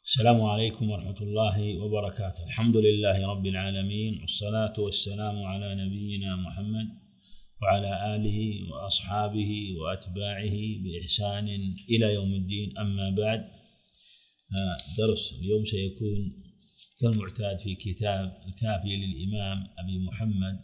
السلام عليكم ورحمة الله وبركاته. الحمد لله رب العالمين، والصلاة والسلام على نبينا محمد وعلى آله وأصحابه وأتباعه بإحسان إلى يوم الدين. أما بعد، درس اليوم سيكون كالمعتاد في كتاب الكافي للإمام أبي محمد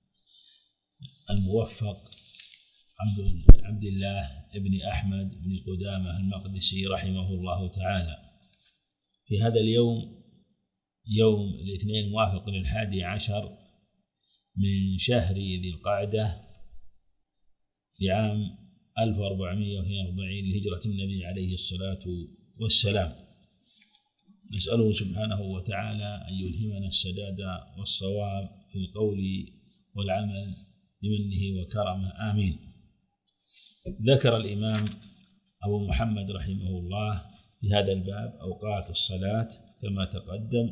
الموفق عبد الله بن أحمد بن قدامة المقدسي رحمه الله تعالى. في هذا اليوم، يوم الاثنين موافق ل11 من شهر ذي القعدة لعام 1442 لهجرة النبي عليه الصلاة والسلام، نسأله سبحانه وتعالى أن يلهمنا السداد والصواب في القول والعمل بمنه وكرمه، آمين. ذكر الإمام أبو محمد رحمه الله في هذا الباب أوقات الصلاة كما تقدم،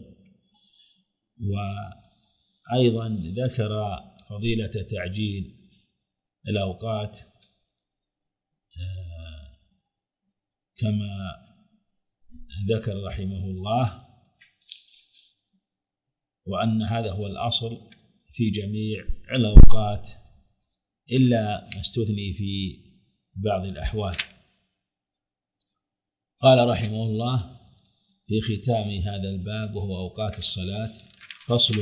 وأيضا ذكر فضيلة تعجيل الأوقات كما ذكر رحمه الله، وأن هذا هو الأصل في جميع الأوقات إلا ما استثني في بعض الأحوال. قال رحمه الله في ختام هذا الباب وهو أوقات الصلاة: فصل: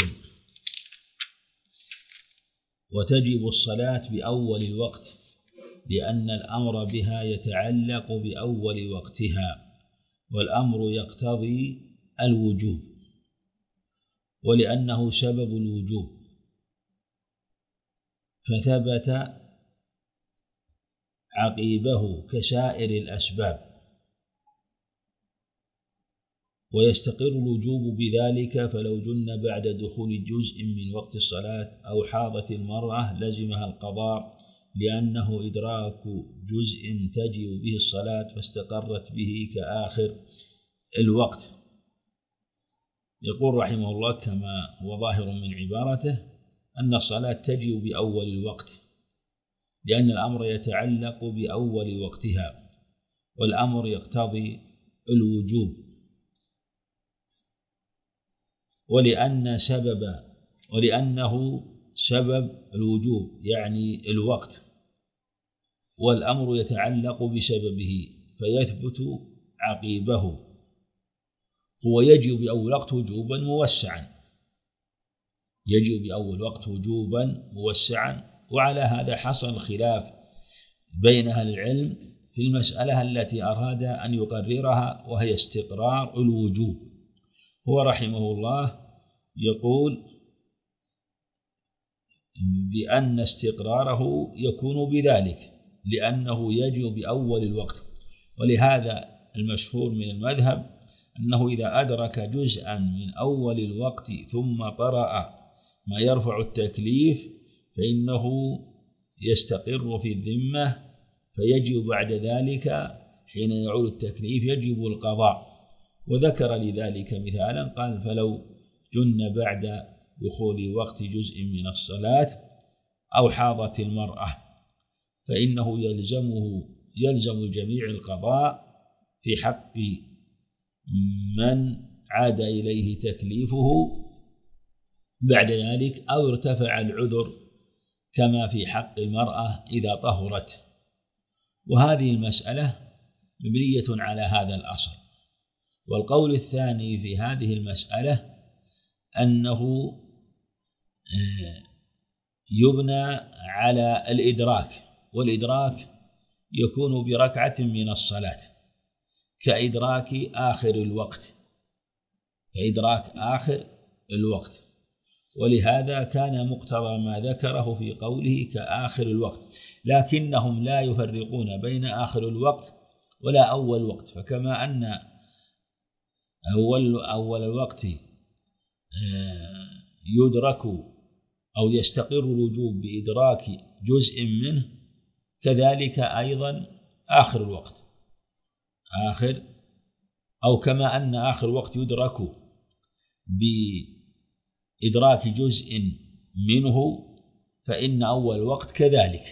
وتجب الصلاة بأول الوقت لأن الأمر بها يتعلق بأول وقتها، والأمر يقتضي الوجوب، ولأنه سبب الوجوب فثبت عقيبه كسائر الأسباب، ويستقر الوجوب بذلك. فلو جن بعد دخول جزء من وقت الصلاة أو حاضت المرأة لزمها القضاء، لأنه إدراك جزء تجب به الصلاة فاستقرت به كآخر الوقت. يقول رحمه الله كما هو ظاهر من عبارته أن الصلاة تجب بأول الوقت لأن الأمر يتعلق بأول وقتها، والأمر يقتضي الوجوب، ولأنه سبب الوجوب يعني الوقت، والأمر يتعلق بسببه فيثبت عقيبه. هو يجب بأول وقت وجوبا موسعا، يجب بأول وقت وجوبا موسعا. وعلى هذا حصل خلاف بين أهل العلم في المسألة التي أراد أن يقررها، وهي استقرار الوجوب. هو رحمه الله يقول بأن استقراره يكون بذلك لأنه يجب بأول الوقت، ولهذا المشهور من المذهب أنه إذا أدرك جزءا من أول الوقت ثم قرأ ما يرفع التكليف فإنه يستقر في الذمة، فيجب بعد ذلك حين يعود التكليف يجب القضاء. وذكر لذلك مثالا، قال: فلو جن بعد دخول وقت جزء من الصلاة أو حاضت المرأة فإنه يلزم جميع القضاء في حق من عاد إليه تكليفه بعد ذلك، أو ارتفع العذر كما في حق المرأة إذا طهرت. وهذه المسألة مبنية على هذا الأصل. والقول الثاني في هذه المسألة أنه يبنى على الإدراك، والإدراك يكون بركعة من الصلاة كإدراك آخر الوقت، ولهذا كان مقتضى ما ذكره في قوله كآخر الوقت. لكنهم لا يفرقون بين آخر الوقت ولا أول وقت، فكما أن أول الوقت يدرك أو يستقر الوجوب بإدراك جزء منه، كذلك أيضا آخر الوقت كما أن آخر الوقت يدرك بإدراك جزء منه فإن أول الوقت كذلك.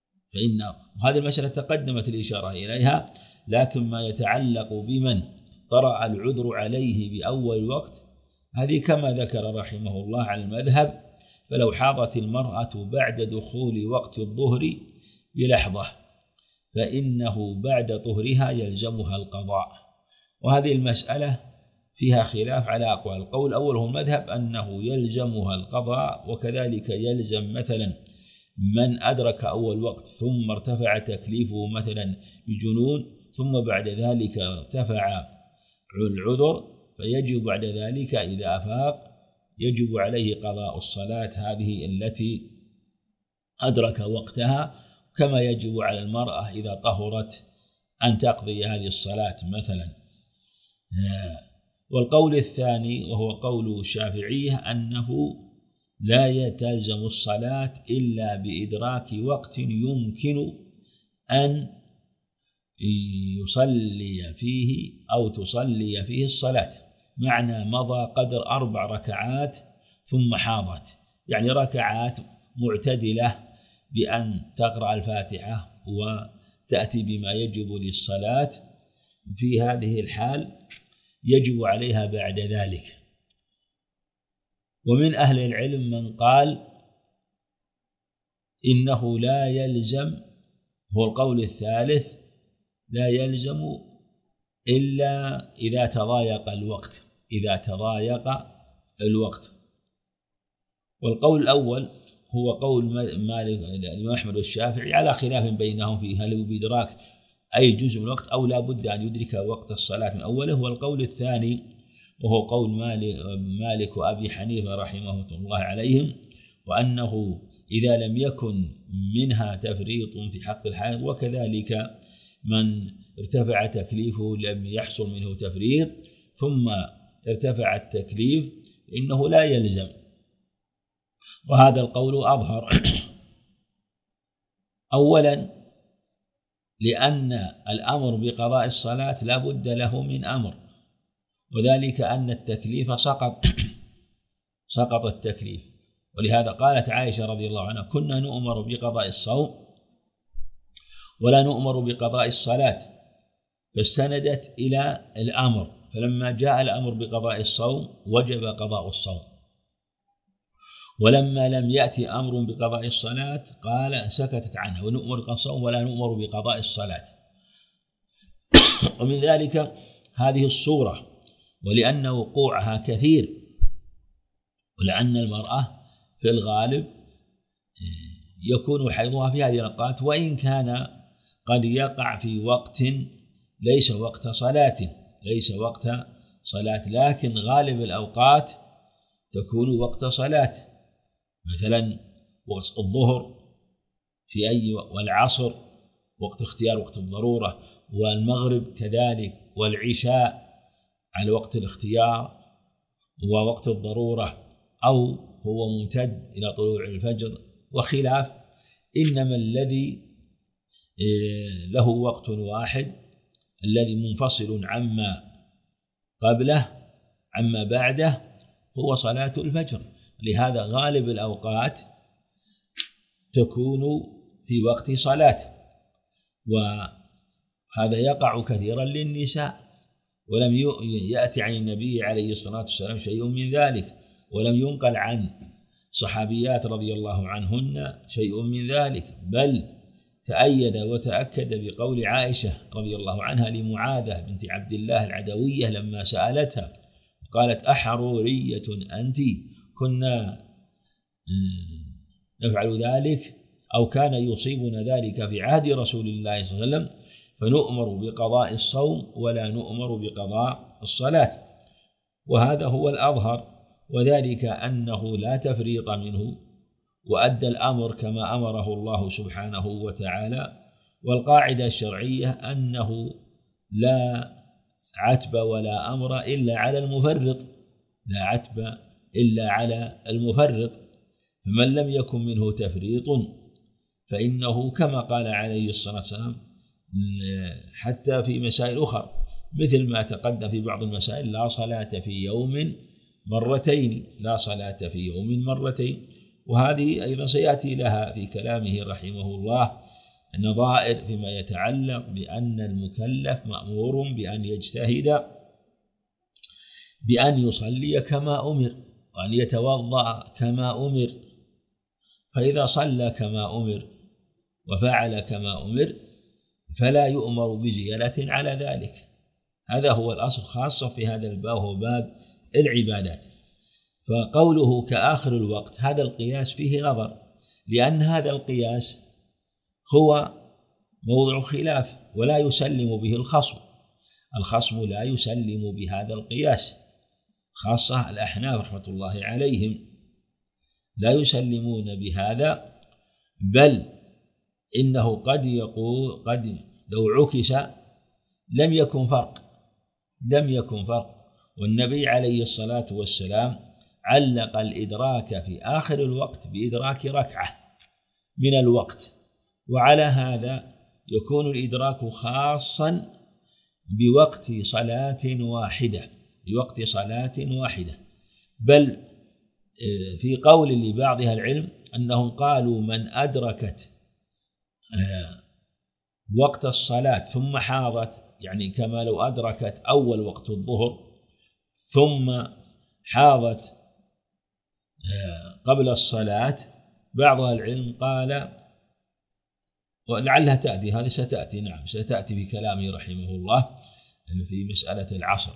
هذه المسألة تقدمت الإشارة إليها، لكن ما يتعلق بمن طرأ العذر عليه بأول وقت، هذه كما ذكر رحمه الله على المذهب، فلو حاضت المرأة بعد دخول وقت الظهر بلحظة فإنه بعد طهرها يلزمها القضاء. وهذه المسألة فيها خلاف على أقوال. القول الأول هو المذهب أنه يلزمها القضاء، وكذلك يلزم مثلا من أدرك أول وقت ثم ارتفع تكليفه مثلا بجنون، ثم بعد ذلك ارتفع العذر، فيجب بعد ذلك إذا أفاق يجب عليه قضاء الصلاة هذه التي أدرك وقتها، كما يجب على المرأة إذا طهرت أن تقضي هذه الصلاة مثلا. والقول الثاني وهو قول الشافعية أنه لا تلزم الصلاة إلا بإدراك وقت يمكن أن يصلي فيه أو تصلي فيه الصلاة، معنى مضى قدر 4 ركعات ثم حاضت، يعني ركعات معتدلة بأن تقرأ الفاتحة وتأتي بما يجب للصلاة، في هذه الحال يجب عليها بعد ذلك. ومن أهل العلم من قال إنه لا يلزم، هو القول الثالث، لا يلزم إلا إذا تضايق الوقت. والقول الأول هو قول مالك الإمام أحمد والشافعي على خلاف بينهم في هل هو بإدراك أي جزء من الوقت أو لا بد أن يدرك وقت الصلاة من أوله. والقول الثاني وهو قول مالك وأبي حنيفة رحمه الله عليهم، وأنه إذا لم يكن منها تفريط في حق الحائض، وكذلك من ارتفع تكليفه لم يحصل منه تفريط ثم ارتفع التكليف إنه لا يلزم، وهذا القول أظهر. أولا لأن الأمر بقضاء الصلاة لا بد له من أمر، وذلك أن التكليف سقط التكليف، ولهذا قالت عائشة رضي الله عنها كنا نؤمر بقضاء الصوم ولا نؤمر بقضاء الصلاة، فاستندت إلى الأمر، فلما جاء الأمر بقضاء الصوم وجب قضاء الصوم، ولما لم يأتي أمر بقضاء الصلاة قال سكتت عنه ونؤمر بقضاء الصوم ولا نؤمر بقضاء الصلاة. ومن ذلك هذه الصورة، ولأن وقوعها كثير، ولأن المرأة في الغالب يكون حيضها في هذه الأوقات، وإن كان قد يقع في وقت ليس وقت صلاة، لكن غالب الأوقات تكون وقت صلاة، مثلا وقت الظهر في أي والعصر وقت اختيار وقت الضرورة، والمغرب كذلك، والعشاء على وقت الاختيار ووقت الضرورة، أو هو ممتد إلى طلوع الفجر وخلاف. إنما الذي له وقت واحد الذي منفصل عما قبله عما بعده هو صلاة الفجر، لهذا غالب الأوقات تكون في وقت صلاة، وهذا يقع كثيرا للنساء، ولم يأتي عن النبي عليه الصلاة والسلام شيء من ذلك، ولم ينقل عن صحابيات رضي الله عنهن شيء من ذلك، بل تأيد وتأكد بقول عائشة رضي الله عنها لمعاذة بنت عبد الله العدوية لما سألتها قالت أحرورية أنت؟ كنا نفعل ذلك أو كان يصيبنا ذلك في عهد رسول الله صلى الله عليه وسلم، فنؤمر بقضاء الصوم ولا نؤمر بقضاء الصلاة. وهذا هو الأظهر، وذلك أنه لا تفريط منه، وأدى الأمر كما أمره الله سبحانه وتعالى. والقاعدة الشرعية أنه لا عتب ولا أمر إلا على المفرط، فمن لم يكن منه تفريط فإنه كما قال عليه الصلاة والسلام حتى في مسائل أخرى مثل ما تقدم في بعض المسائل لا صلاة في يوم مرتين، وهذه أيضا سيأتي لها في كلامه رحمه الله نظائر فيما يتعلق بأن المكلف مأمور بأن يجتهد بأن يصلي كما أمر وأن يتوضأ كما أمر. فإذا صلى كما أمر وفعل كما أمر فلا يؤمر بزيادة على ذلك. هذا هو الأصل خاصة في هذا الباب، هو باب العبادات. فقوله كآخر الوقت هذا القياس فيه نظر، لأن هذا القياس هو موضع خلاف ولا يسلم به الخصم لا يسلم بهذا القياس، خاصة الأحناف رحمة الله عليهم لا يسلمون بهذا، بل إنه قد يقول لو عكس لم يكن فرق. والنبي عليه الصلاة والسلام علق الإدراك في آخر الوقت بإدراك ركعة من الوقت، وعلى هذا يكون الإدراك خاصا بوقت صلاة واحدة. بل في قول لبعض أهل العلم أنهم قالوا من أدركت وقت الصلاة ثم حاضت، يعني كما لو أدركت أول وقت الظهر ثم حاضت قبل الصلاة، بعض العلم قال ولعلها تأتي، هذه ستأتي في كلامه رحمه الله في مسألة العصر.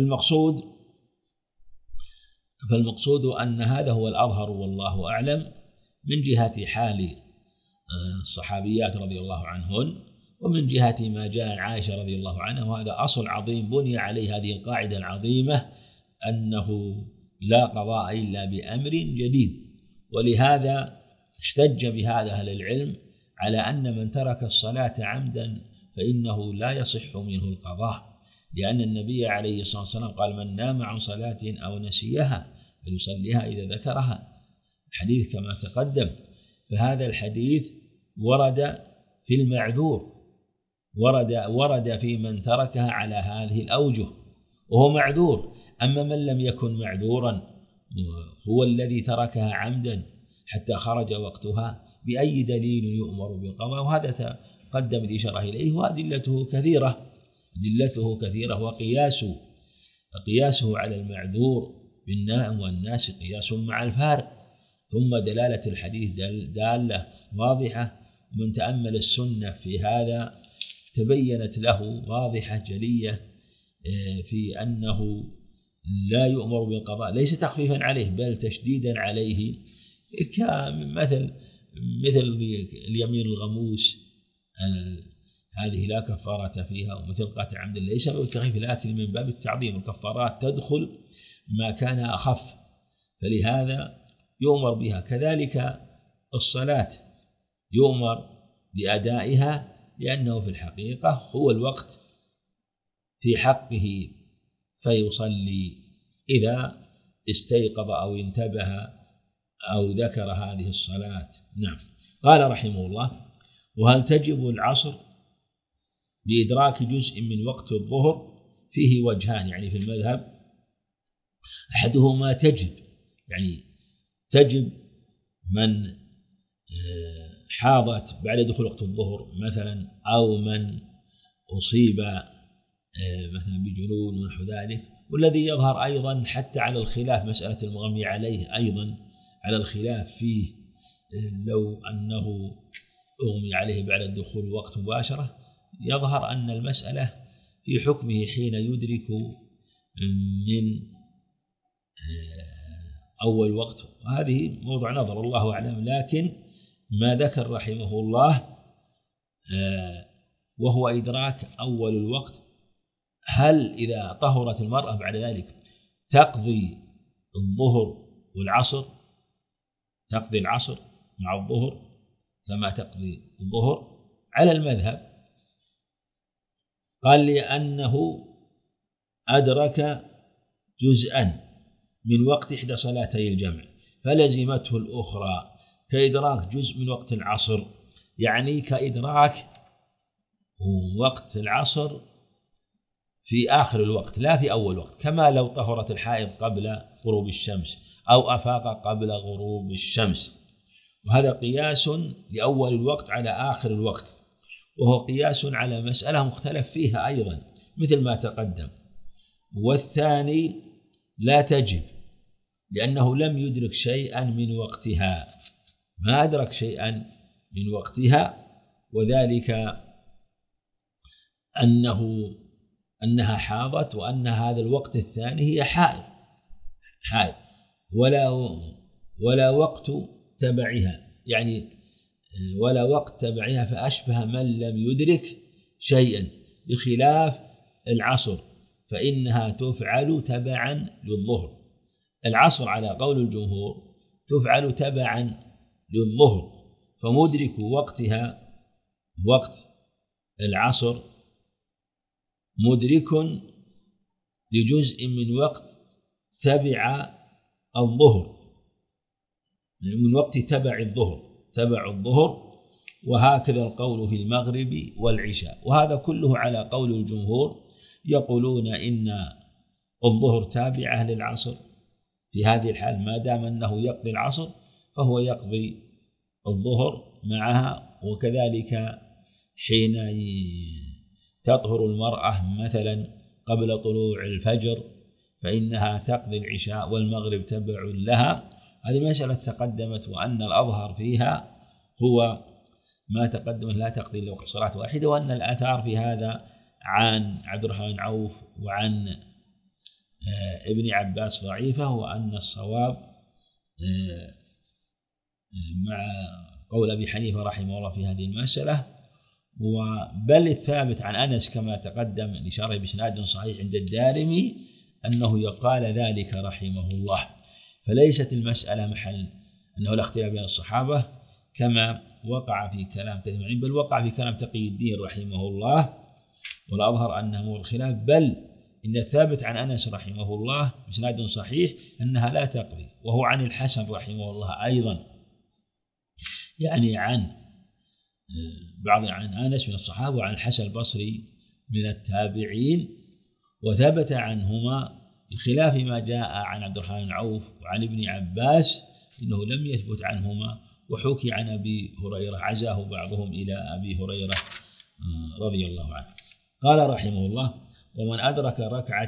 فالمقصود أن هذا هو الأظهر والله أعلم من جهة حال الصحابيات رضي الله عنهن، ومن جهة ما جاء عن عائشة رضي الله عنها. وهذا أصل عظيم بني عليه هذه القاعدة العظيمة أنه لا قضاء إلا بأمر جديد. ولهذا احتج بهذا أهل العلم على أن من ترك الصلاة عمدا فإنه لا يصح منه القضاء، لأن النبي عليه الصلاة والسلام قال من نام عن صلاة أو نسيها فليصليها إذا ذكرها، الحديث كما تقدم. فهذا الحديث ورد في المعذور، ورد في من تركها على هذه الأوجه وهو معذور. أما من لم يكن معذورا هو الذي تركها عمدا حتى خرج وقتها بأي دليل يؤمر بالقضاء؟ وهذا تقدم الإشارة إليه، وأدلته كثيرة. وقياسه على المعذور بالنائم والناس قياس مع الفارق. ثم دلالة الحديث دالة واضحة، ومن تأمل السنة في هذا تبينت له واضحة جلية في أنه لا يؤمر بالقضاء، ليس تخفيفا عليه بل تشديدا عليه، مثل اليمين الغموس هذه لا كفارة فيها، ومثل قتل عمد ليس بالتخفيف لكن من باب التعظيم، الكفارات تدخل ما كان أخف، فلهذا يؤمر بها. كذلك الصلاة يؤمر بأدائها لأنه في الحقيقة هو الوقت في حقه، فيصلي إذا استيقظ أو انتبه أو ذكر هذه الصلاة. نعم. قال رحمه الله: وهل تجب العصر بإدراك جزء من وقت الظهر؟ فيه وجهان يعني في المذهب، أحدهما تجب من حاضت بعد دخول وقت الظهر مثلا، أو من أصيب مثلا بجنون ونحو ذلك. والذي يظهر أيضا حتى على الخلاف مسألة المغمي عليه، أيضا على الخلاف فيه لو أنه أغمي عليه بعد الدخول وقت مباشرة، يظهر أن المسألة في حكمه حين يدرك من أول وقت، وهذه موضوع نظر الله أعلم. لكن ما ذكر رحمه الله وهو إدراك أول الوقت، هل إذا طهرت المرأة بعد ذلك تقضي الظهر والعصر، تقضي العصر مع الظهر كما تقضي الظهر؟ على المذهب قال لأنه أدرك جزءا من وقت إحدى صلاتي الجمع فلزمته الأخرى، كإدراك جزء من وقت العصر، يعني كإدراك وقت العصر في آخر الوقت لا في أول وقت، كما لو طهرت الحائض قبل غروب الشمس أو أفاق قبل غروب الشمس. وهذا قياس لأول الوقت على آخر الوقت، وهو قياس على مسألة مختلف فيها أيضا مثل ما تقدم. والثاني لا تجب، لأنه لم يدرك شيئا من وقتها، ما أدرك شيئا من وقتها، وذلك أنها حاضت، وأن هذا الوقت الثاني هي حائض ولا وقت تبعها، يعني ولا وقت تبعها، فأشبه من لم يدرك شيئا، بخلاف العصر فإنها تفعل تبعا للظهر. العصر على قول الجمهور تفعل تبعا للظهر، فمدرك وقتها وقت العصر مدرك لجزء من وقت تبع الظهر، من وقت تبع الظهر، وهكذا القول في المغرب والعشاء. وهذا كله على قول الجمهور، يقولون إن الظهر تابعة للعصر في هذه الحال، ما دام أنه يقضي العصر فهو يقضي الظهر معها. وكذلك حين تطهر المرأة مثلا قبل طلوع الفجر فإنها تقضي العشاء والمغرب تبع لها. هذه مسألة تقدمت، وأن الأظهر فيها هو ما تقدم، لا تقضي إلا وقت صلاة واحدة، وأن الآثار في هذا عن عبد الرحمن عوف وعن ابن عباس ضعيفة، وأن الصواب مع قول أبي حنيفة رحمه الله في هذه المسألة. بل الثابت عن أنس كما تقدم الإشارة بإسناد صحيح عند الدارمي أنه يقال ذلك رحمه الله. فليست المسألة محل أنه لا اختلاف بين الصحابة كما وقع في كلام كثير، بل وقع في كلام تقي الدين رحمه الله، والأظهر أنه هو الخلاف. بل إن الثابت عن أنس رحمه الله بإسناد صحيح أنها لا تقضي، وهو عن الحسن رحمه الله أيضا، يعني عن أنس من الصحابة، وعن الحسن البصري من التابعين، وثبت عنهما بخلاف ما جاء عن عبد الرحمن بن عوف وعن ابن عباس إنه لم يثبت عنهما. وحكي عن أبي هريرة عزاه بعضهم إلى أبي هريرة رضي الله عنه. قال رحمه الله: ومن أدرك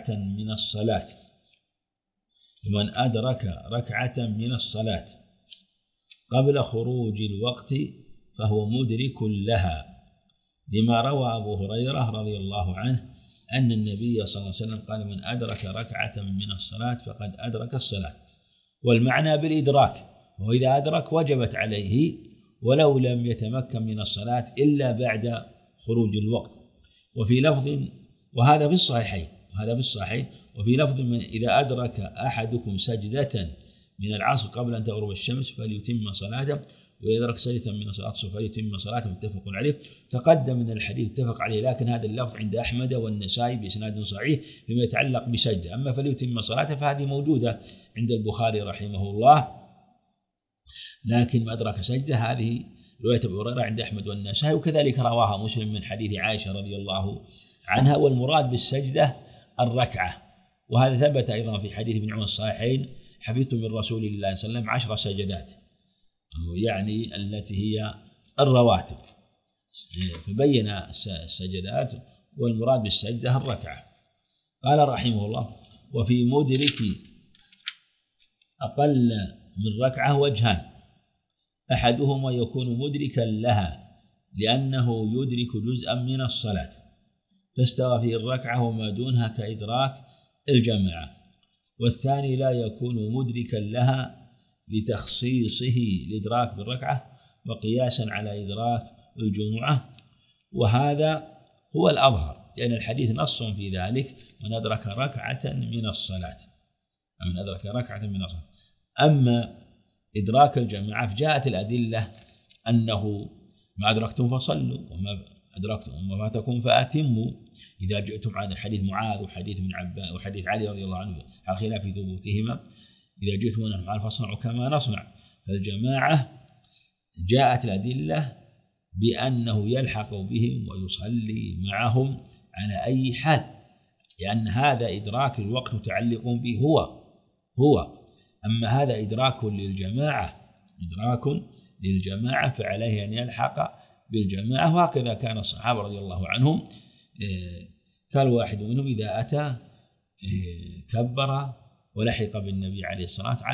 ركعة من الصلاة قبل خروج الوقت فهو مدرك لها، لما روى أبو هريرة رضي الله عنه أن النبي صلى الله عليه وسلم قال: من أدرك ركعة من الصلاة فقد أدرك الصلاة. والمعنى بالإدراك، وإذا أدرك وجبت عليه ولو لم يتمكن من الصلاة إلا بعد خروج الوقت. وفي لفظ، وهذا في الصحيحين، وفي لفظ: من إذا أدرك أحدكم سجدة من العصر قبل أن تغرب الشمس فليتم صلاته، وإذا أدرك سجدة من صلاة الصبح فليتم صلاته، متفق عليه. تقدم من الحديث اتفق عليه، لكن هذا اللفظ عند أحمد والنسائي بإسناد صحيح فيما يتعلق بسجدة. أما فليتم صلاته فهذه موجودة عند البخاري رحمه الله، لكن ما أدرك سجدة هذه رواية أبي هريرة عند أحمد والنسائي، وكذلك رواها مسلم من حديث عائشة رضي الله عنها. والمراد بالسجدة الركعة، وهذا ثبت أيضا في حديث ابن عمر الصحيحين: حفظت من رسول الله صلى الله عليه وسلم 10 سجدات، يعني التي هي الرواتب، فبين السجدات، والمراد بالسجدة الركعة. قال رحمه الله: وفي مدرك أقل من ركعة وجهان، أحدهما يكون مدركا لها لأنه يدرك جزءا من الصلاة فاستوى فيه الركعة وما دونها كإدراك الجماعة، والثاني لا يكون مدركا لها لتخصيصه الإدراك بالركعة وقياسا على إدراك الجمعة، وهذا هو الأظهر، لأن الحديث نص في ذلك: من أدرك ركعة من الصلاة. أما إدراك الجماعة فجاءت الأدلة أنه ما أدركتم فصلوا وما أدركتم وما فاتكم فأتموا، إذا جئتم عن حديث معاذ وحديث ابن عباس وحديث علي رضي الله عنه على خلاف ثبوتهما: إذا جئتم ونحن فاصنعوا كما نصنع. فالجماعة جاءت الأدلة بأنه يلحق بهم ويصلي معهم على أي حال، لأن هذا إدراك الوقت متعلق به هو. أما هذا إدراك للجماعة فعليه أن يلحق بالجماعة. وهكذا كان الصحابة رضي الله عنهم، كان واحد منهم إذا أتى كبر ولحق بالنبي عليه الصلاة والسلام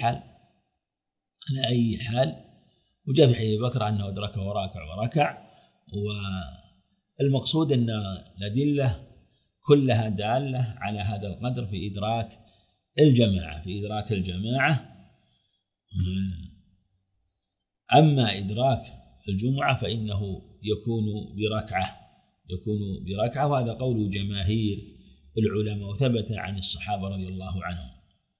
على أي حال. وجاء في حديث بكر أنه أدركه وركع. والمقصود أن الأدلة كلها دالة على هذا القدر في إدراك الجماعة. أما إدراك الجمعة فإنه يكون بركعة، وهذا قول جماهير العلماء وثبت عن الصحابة رضي الله عنهم.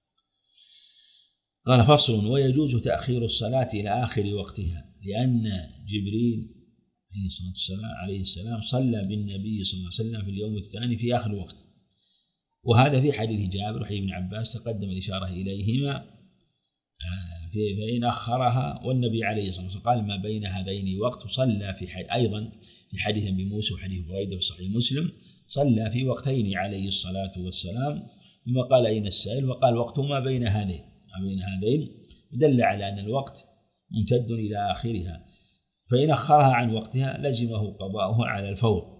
قال: فصل: ويجوز تأخير الصلاة إلى آخر وقتها، لأن جبريل عليه السلام صلى بالنبي صلى الله عليه وسلم في اليوم الثاني في آخر وقت، وهذا في حديث جابر وحديث ابن عباس تقدم الإشارة إليهما. فإن أخرها، والنبي عليه الصلاة والسلام قال: ما بين هذين وقت. وصلى أيضا في حديث أبي موسى وحديث بريدة في صحيح مسلم، صلى في وقتين عليه الصلاة والسلام، ثم قال: أين السائل؟ وقال: وقت ما بين هذين، دل على أن الوقت ممتد إلى آخرها، فإن أخرها عن وقتها لزمه قضاؤها على الفور.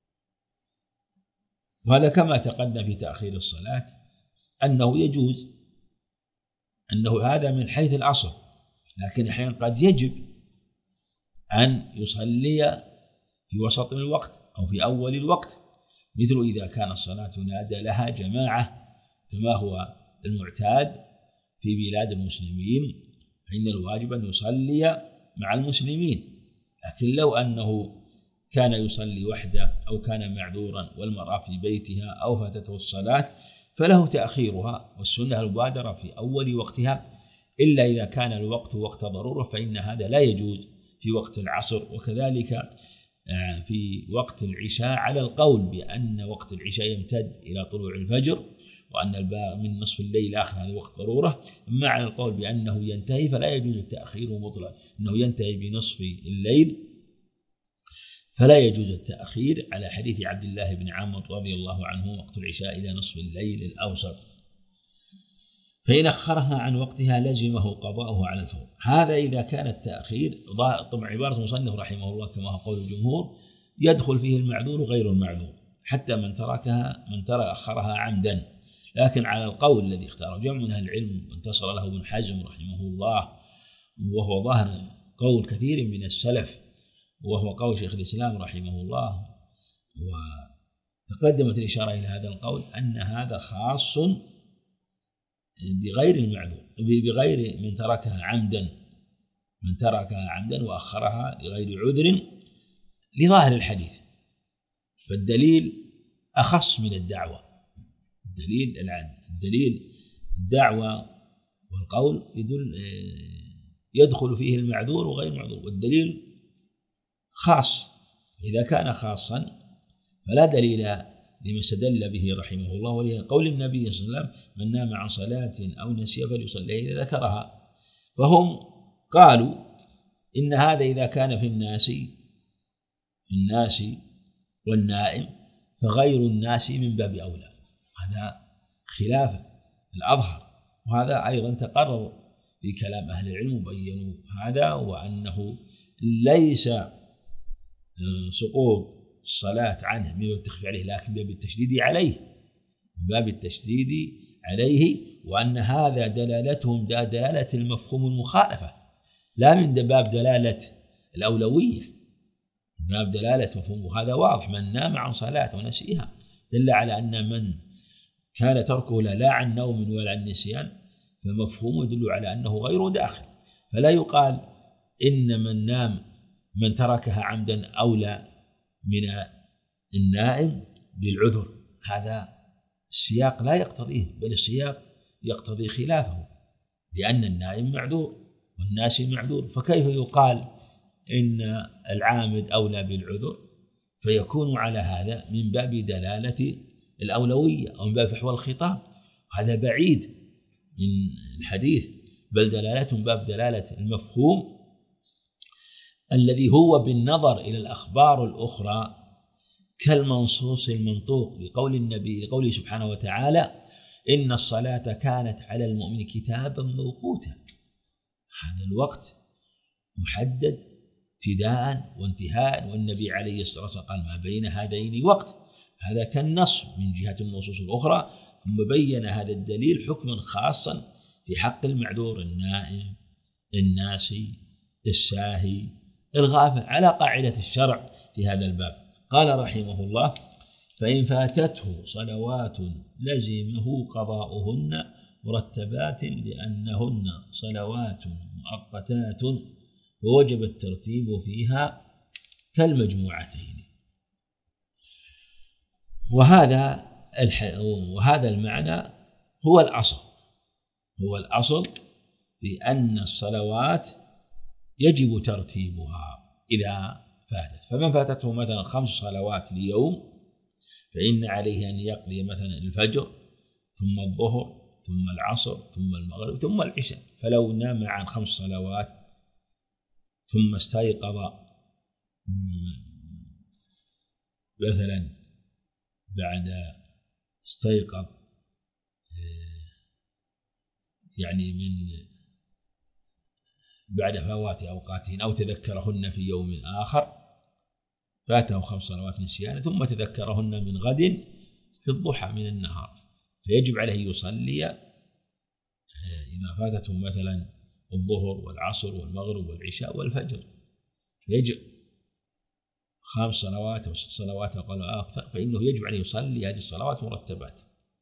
وهذا كما تقدم في تأخير الصلاة أنه يجوز، أنه هذا من حيث الأصل، لكن أحيانا قد يجب أن يصلي في وسط الوقت أو في أول الوقت، مثل إذا كان الصلاة ينادى لها جماعة كما هو المعتاد في بلاد المسلمين، فإن الواجب أن يصلي مع المسلمين. لكن لو أنه كان يصلي وحده أو كان معذورا والمرأة في بيتها أو فاتته الصلاة فله تأخيرها، والسنة المبادرة في أول وقتها، إلا إذا كان الوقت وقت ضرورة، فإن هذا لا يجوز في وقت العصر. وكذلك في وقت العشاء، على القول بأن وقت العشاء يمتد إلى طلوع الفجر، وأن الباقي من نصف الليل آخر هذا وقت ضرورة. أما على القول بأنه ينتهي فلا يجوز التأخير مطلقا، أنه ينتهي بنصف الليل فلا يجوز التأخير، على حديث عبد الله بن عمرو رضي الله عنه: وقت العشاء إلى نصف الليل الأوسط، فإن أخرها عن وقتها لزمه قضاؤه على الفور. هذا إذا كان التأخير، طبعا عبارة المصنف رحمه الله كما هو قول الجمهور، يدخل فيه المعذور وغير المعذور، حتى من أخرها عمدا. لكن على القول الذي اختاره جمع من أهل العلم وانتصر له ابن حزم رحمه الله، وهو ظاهر قول كثير من السلف، وهو قول شيخ الإسلام رحمه الله، وتقدمت الإشارة إلى هذا القول، أن هذا خاص بغير المعذور، بغير من تركها عمدا وأخرها لغير عذر، لظاهر الحديث. فالدليل أخص من الدعوة، الدليل الدعوة والقول يدخل فيه المعذور وغير المعذور، والدليل خاص. إذا كان خاصا فلا دليل لما استدل به رحمه الله، ولقول النبي صلى الله عليه وسلم: من نام عن صلاة أو نسي فليصلي إذا ذكرها. فهم قالوا إن هذا إذا كان في الناس والنائم فغير الناس من باب أولى، هذا خلاف الأظهر. وهذا أيضا تقرر في كلام أهل العلم وبينوا هذا، وأنه ليس سقوط الصلاة عنه من باب التخفيف عليه، لكن باب التشديد عليه، وأن هذا دلالتهم دلالة المفهوم المخالفة، لا من باب دلالة الأولوية، باب دلالة مفهوم. هذا واضح: من نام عن صلاة ونسيها دل على أن من كان تركه لا عن نوم ولا عن نسيان فمفهومه يدل على أنه غير داخل. فلا يقال إن من تركها عمدا أولى من النائم بالعذر، هذا السياق لا يقتضيه، بل السياق يقتضي خلافه، لأن النائم معذور والناس معذور. فكيف يقال إن العامد أولى بالعذر؟ فيكون على هذا من باب دلالة الأولوية أو من باب فحوى الخطاب، هذا بعيد من الحديث، بل دلالة من باب دلالة المفهوم الذي هو بالنظر إلى الأخبار الأخرى كالمنصوص المنطوق، لقول النبي، لقوله سبحانه وتعالى: إن الصلاة كانت على المؤمن كتابا موقوتا. هذا الوقت محدد ابتداء وانتهاء، والنبي عليه الصلاة والسلام قال: ما بين هذين وقت. هذا كالنص من جهة النصوص الأخرى ثم بين هذا الدليل حكما خاصا في حق المعذور: النائم، الناسي، الساهي، الغافل، على قاعدة الشرع في هذا الباب. قال رحمه الله: فإن فاتته صلوات لزمه قضاؤهن مرتبات لأنهن صلوات مؤقتات ووجب الترتيب فيها كالمجموعتين. وهذا المعنى هو الأصل في أن الصلوات يجب ترتيبها إذا فاتت. فمن فاتته مثلا 5 صلوات ليوم فإن عليه أن يقضي مثلا الفجر ثم الظهر ثم العصر ثم المغرب ثم العشاء. فلو نام عن 5 صلوات ثم استيقظ مثلا استيقظ يعني بعد فوات أوقاتهن أو تذكرهن في يوم آخر، فاته 5 صلوات نسيانا ثم تذكرهن من غد في الضحى من النهار، فيجب عليه يصلي إذا فاتته مثلا الظهر والعصر والمغرب والعشاء والفجر، فيجب 5 صلوات أو 6 صلوات أقل أو أكثر، فإنه يجب عليه يصلي هذه الصلوات مرتبات.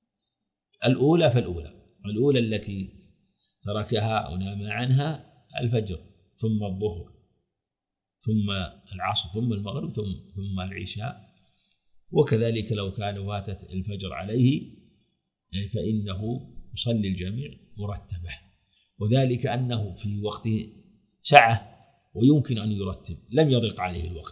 الأولى التي تركها أو نام عنها الفجر ثم الظهر ثم العصر ثم المغرب ثم العشاء. وكذلك لو كان فاتت الفجر عليه فإنه يصلي الجميع مرتبة، وذلك أنه في وقته سعة ويمكن أن يرتب لم يضيق عليه الوقت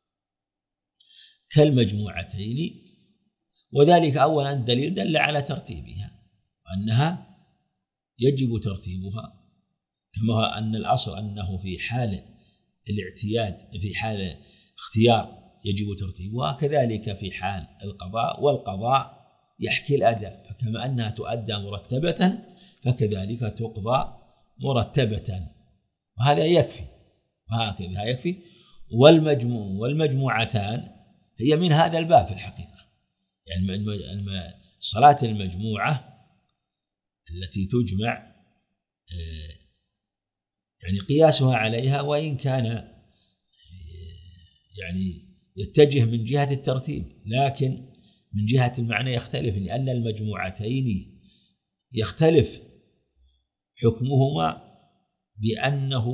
كالمجموعتين. وذلك أولا الدليل دل على ترتيبها وأنها يجب ترتيبها، كما أن الأصل أنه في حال الاعتياد في حال اختيار يجب ترتيبها، كذلك في حال القضاء، والقضاء يحكي الأداء، فكما أنها تؤدى مرتبة فكذلك تقضى مرتبة، وهذا يكفي وهكذا يكفي. والمجموعتان هي من هذا الباب في الحقيقة، يعني صلاة المجموعة التي تجمع يعني قياسها عليها وإن كان يعني يتجه من جهة الترتيب، لكن من جهة المعنى يختلف، لأن المجموعتين يختلف حكمهما بأنه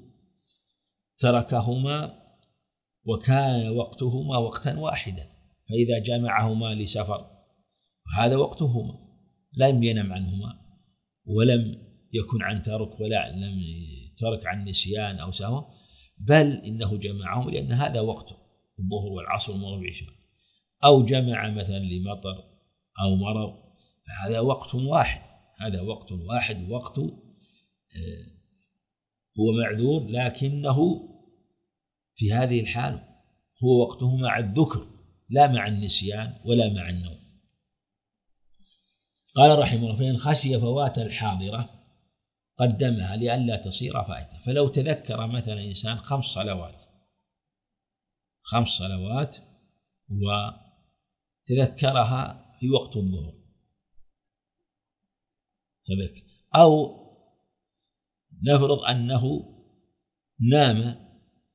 تركهما وكان وقتهما وقتا واحدا، فإذا جمعهما لسفر هذا وقتهما لم ينم عنهما ولم يكن عن ترك ولا لم ترك عن نسيان أو سهو، بل إنه جمعهم لأن هذا وقته الظهر والعصر والمغرب والعشاء، أو جمع مثلا لمطر أو مرض فهذا وقت واحد، هذا وقت واحد، وقت هو معذور لكنه في هذه الحال هو وقته مع الذكر لا مع النسيان ولا مع النوم. قال رحمه الله: فإن خشي فوات الحاضرة قدمها لئلا تصير فائتة. فلو تذكر مثلا إنسان 5 صلوات وتذكرها في وقت الظهر أو نفرض أنه نام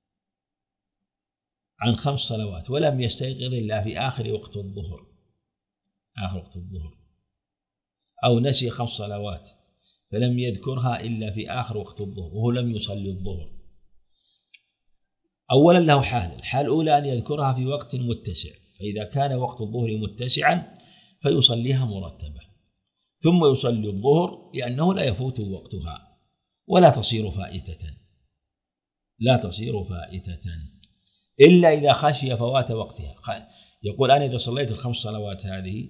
عن 5 صلوات ولم يستيقظ إلا في آخر وقت الظهر أو نسي 5 صلوات فلم يذكرها إلا في آخر وقت الظهر وهو لم يصلي الظهر، أولا له الحال الأولى أن يذكرها في وقت متسع، فإذا كان وقت الظهر متسعا فيصليها مرتبة، ثم يصلي الظهر لأنه لا يفوت وقتها ولا تصير فائتة إلا إذا خشي فوات وقتها. يقول: أنا إذا صليت 5 صلوات هذه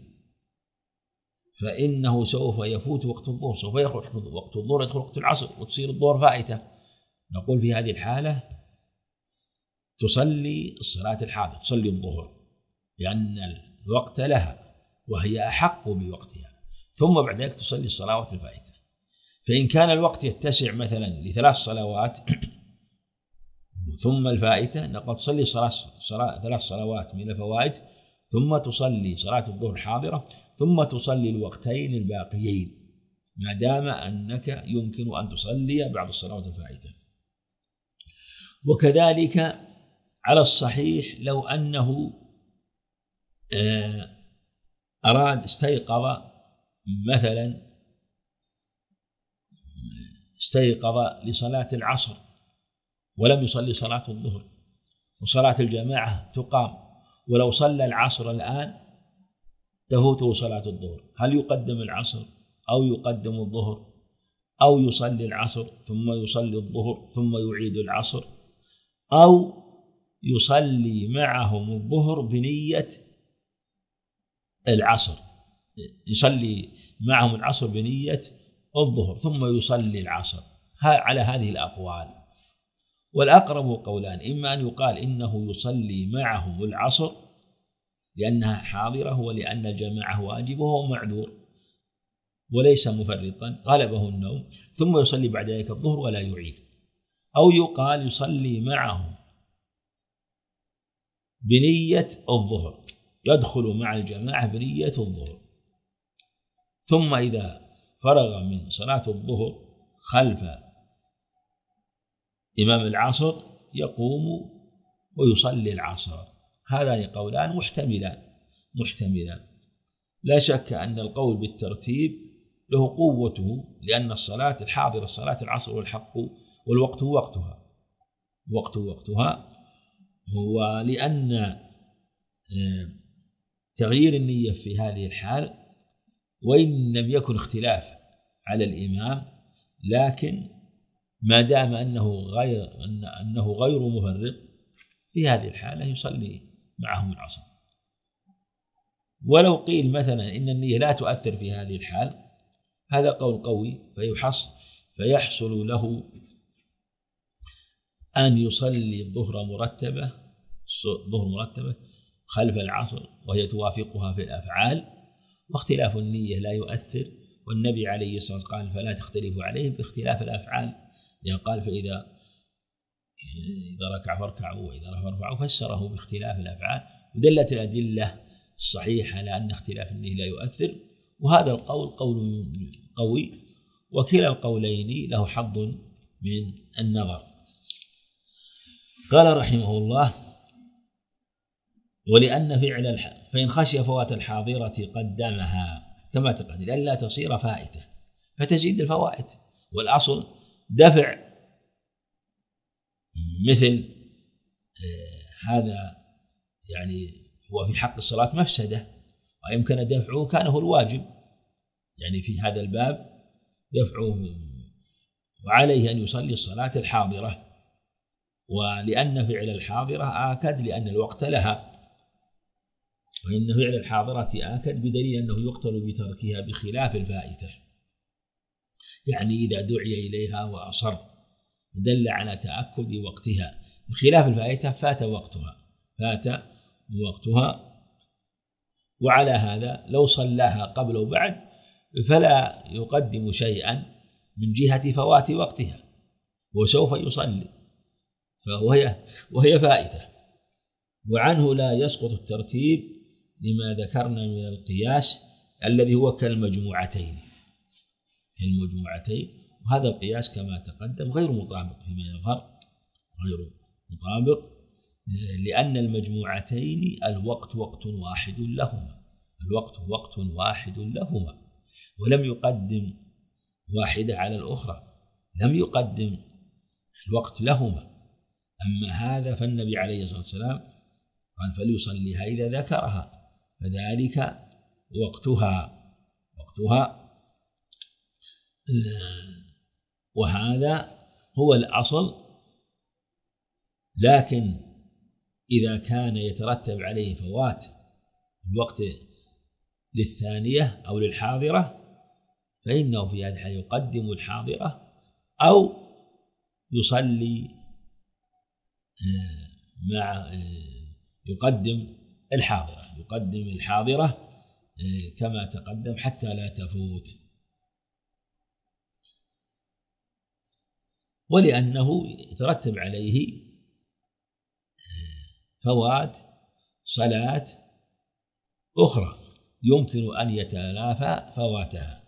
فإنه سوف يفوت وقت الظهر، سوف يخرج وقت الظهر يدخل وقت العصر وتصير الظهر فائتة. نقول في هذه الحالة تصلي الصلاة الحاضرة، تصلي الظهر لأن الوقت لها وهي أحق بوقتها، ثم بعد ذلك تصلي الصلوات الفائتة. فإن كان الوقت يتسع مثلا ل3 صلوات ثم الفائتة، نقول تصلي 3 صلوات من الفوائد ثم تصلي صلاة الظهر حاضرة ثم تصلي الوقتين الباقيين ما دام أنك يمكن أن تصلي بعض الصلوات الفائتة. وكذلك على الصحيح لو أنه أراد استيقظ لصلاة العصر ولم يصلي صلاة الظهر وصلاة الجماعة تقام، ولو صلى العصر الآن تفوته صلاة الظهر، هل يقدم العصر أو يقدم الظهر أو يصلي العصر ثم يصلي الظهر ثم يعيد العصر، أو يصلي معهم الظهر بنية العصر، يصلي معهم العصر بنية الظهر ثم يصلي العصر؟ على هذه الأقوال. والأقرب قولان، إما أن يقال إنه يصلي معهم العصر لأنها حاضرة ولأن الجماعة واجب وهو معذور وليس مفرطا غلبه النوم، ثم يصلي بعد ذلك الظهر ولا يعيد. أو يقال يصلي معهم بنية الظهر، يدخل مع الجماعة بنية الظهر، ثم إذا فرغ من صلاة الظهر خلف إمام العصر يقوم ويصلي العصر. هذان قولان محتملان. لا شك أن القول بالترتيب له قوته، لأن الصلاة الحاضرة صلاة العصر والحق والوقت وقتها، ولأن تغيير النية في هذه الحال وإن لم يكن اختلاف على الإمام، لكن ما دام أنه غير مفرط في هذه الحالة يصلي معهم العصر. ولو قيل مثلا إن النية لا تؤثر في هذه الحال، هذا قول قوي، فيحصل له أن يصلي الظهر مرتبة خلف العصر وهي توافقها في الأفعال، واختلاف النية لا يؤثر، والنبي عليه الصلاة والسلام قال فلا تختلفوا عليه باختلاف الأفعال، يعني قال فإذا ركع فاركعوا وإذا رفع فارفعوا، فسره باختلاف الأفعال، ودلت الأدلة الصحيحة على أن اختلاف النية لا يؤثر. وهذا القول قول قوي، وكلا القولين له حظ من النظر. قال رحمه الله: ولأن فإن خشي فوات الحاضرة قدمها كما تقدم لئلا تصير فائتة فتزيد الفوائد، والأصل دفع مثل هذا، يعني هو في حق الصلاة مفسدة ويمكن دفعه كان هو الواجب، يعني في هذا الباب دفعه، وعليه أن يصلي الصلاة الحاضرة، ولأن فعل الحاضرة آكد لأن الوقت لها، وإن فعل الحاضرة آكد بدليل أنه يقتل بتركها بخلاف الفائتة، يعني إذا دعي إليها وأصر دل على تأكد وقتها، بخلاف الفائتة فات وقتها. وعلى هذا لو صلاها قبل وبعد فلا يقدم شيئا من جهة فوات وقتها، وسوف يصلي وهي فائتة. وعنه لا يسقط الترتيب لما ذكرنا من القياس الذي هو كالمجموعتين، وهذا القياس كما تقدم غير مطابق فيما يظهر، غير مطابق، لأن المجموعتين الوقت وقت واحد لهما، ولم يقدم واحدة على الأخرى، لم يقدم الوقت لهما. أما هذا فالنبي عليه الصلاة والسلام قال فليصليها إذا ذكرها، فذلك وقتها، وهذا هو الأصل. لكن إذا كان يترتب عليه فوات الوقت للثانية أو للحاضرة فإنه في هذا الحال يقدم الحاضرة أو يصلي يقدم الحاضرة كما تقدم حتى لا تفوت، ولأنه يترتب عليه فوات صلاة أخرى يمكن أن يتلافى فواتها.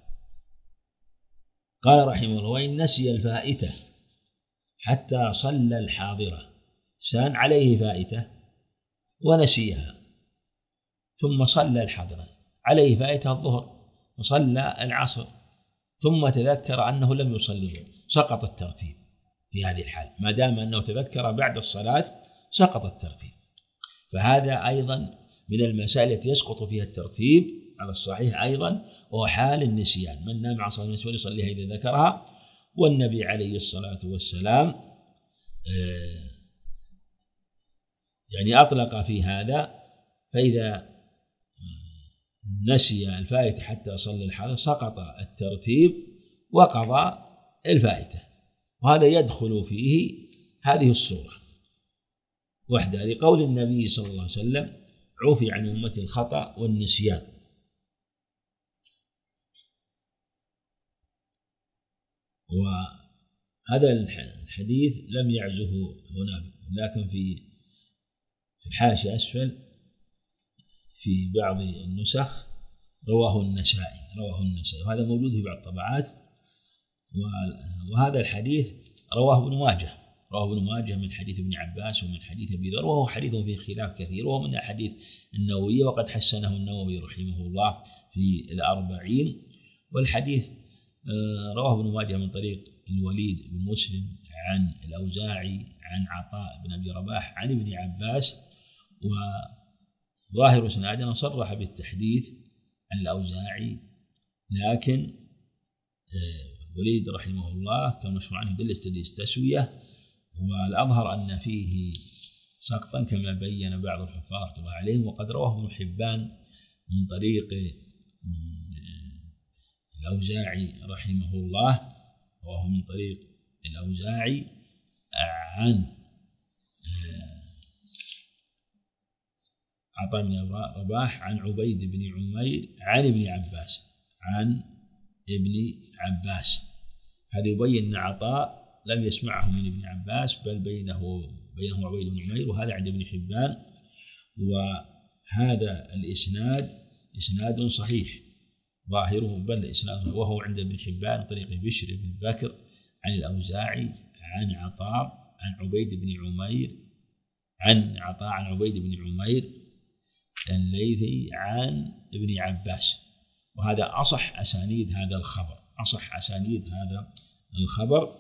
قال رحمه الله: وإن نسي الفائتة حتى صلى الحاضرة، سان عليه فائتة ونسيها ثم صلى الحاضرة، عليه فائتة الظهر وصلى العصر ثم تذكر أنه لم يصلي، سقط الترتيب في هذه الحال، ما دام أنه تذكر بعد الصلاة سقط الترتيب. فهذا أيضا من المسائل التي يسقط فيها الترتيب على الصحيح أيضا، وهو حال النسيان. من نام عن صلاة النسيان يصليها إذا ذكرها، والنبي عليه الصلاة والسلام يعني أطلق في هذا، فإذا نسي الفائتة حتى صلى الحاضر سقط الترتيب وقضى الفائتة، وهذا يدخل فيه هذه الصورة وحده، لقول النبي صلى الله عليه وسلم: عفي عن أمتي الخطأ والنسيان. وهذا الحديث لم يعزه هنا، لكن في الحاشية أسفل في بعض النسخ رواه النسائي، وهذا موجود في بعض الطبعات. وهذا الحديث رواه ابن ماجه من حديث ابن عباس ومن حديث أبي ذر، وهو حديث فيه خلاف كثير، وهو من الحديث النووي، وقد حسنه النووي رحمه الله في 40. والحديث رواه ابن ماجه من طريق الوليد بن مسلم عن الأوزاعي عن عطاء بن أبي رباح عن ابن عباس، وظاهر سنادنا صرح بالتحديث عن الأوزاعي، لكن وليد رحمه الله كان مشروع عنه بالتسوية، والأظهر أن فيه سقطا كما بين بعض الحفاظ رحمه الله عليهم. وقد رواه ابن حبان من طريق الأوزاعي رحمه الله، وهو من طريق الأوزاعي عن عطاء بن رباح عن عبيد بن عمير عن ابن عباس. هذا يبين أن عطاء لم يسمعه من ابن عباس، بل بينه عبيد بن عمير، وهذا عند ابن حبان. وهذا الإسناد إسناد صحيح ظاهره، بل إسناد، وهو عند ابن حبان طريق بشر بن بكر عن الأوزاعي عن عطاء عن عبيد بن عمير عن عبيد بن عمير الليثي عن ابن عباس. وهذا أصح أسانيد هذا الخبر،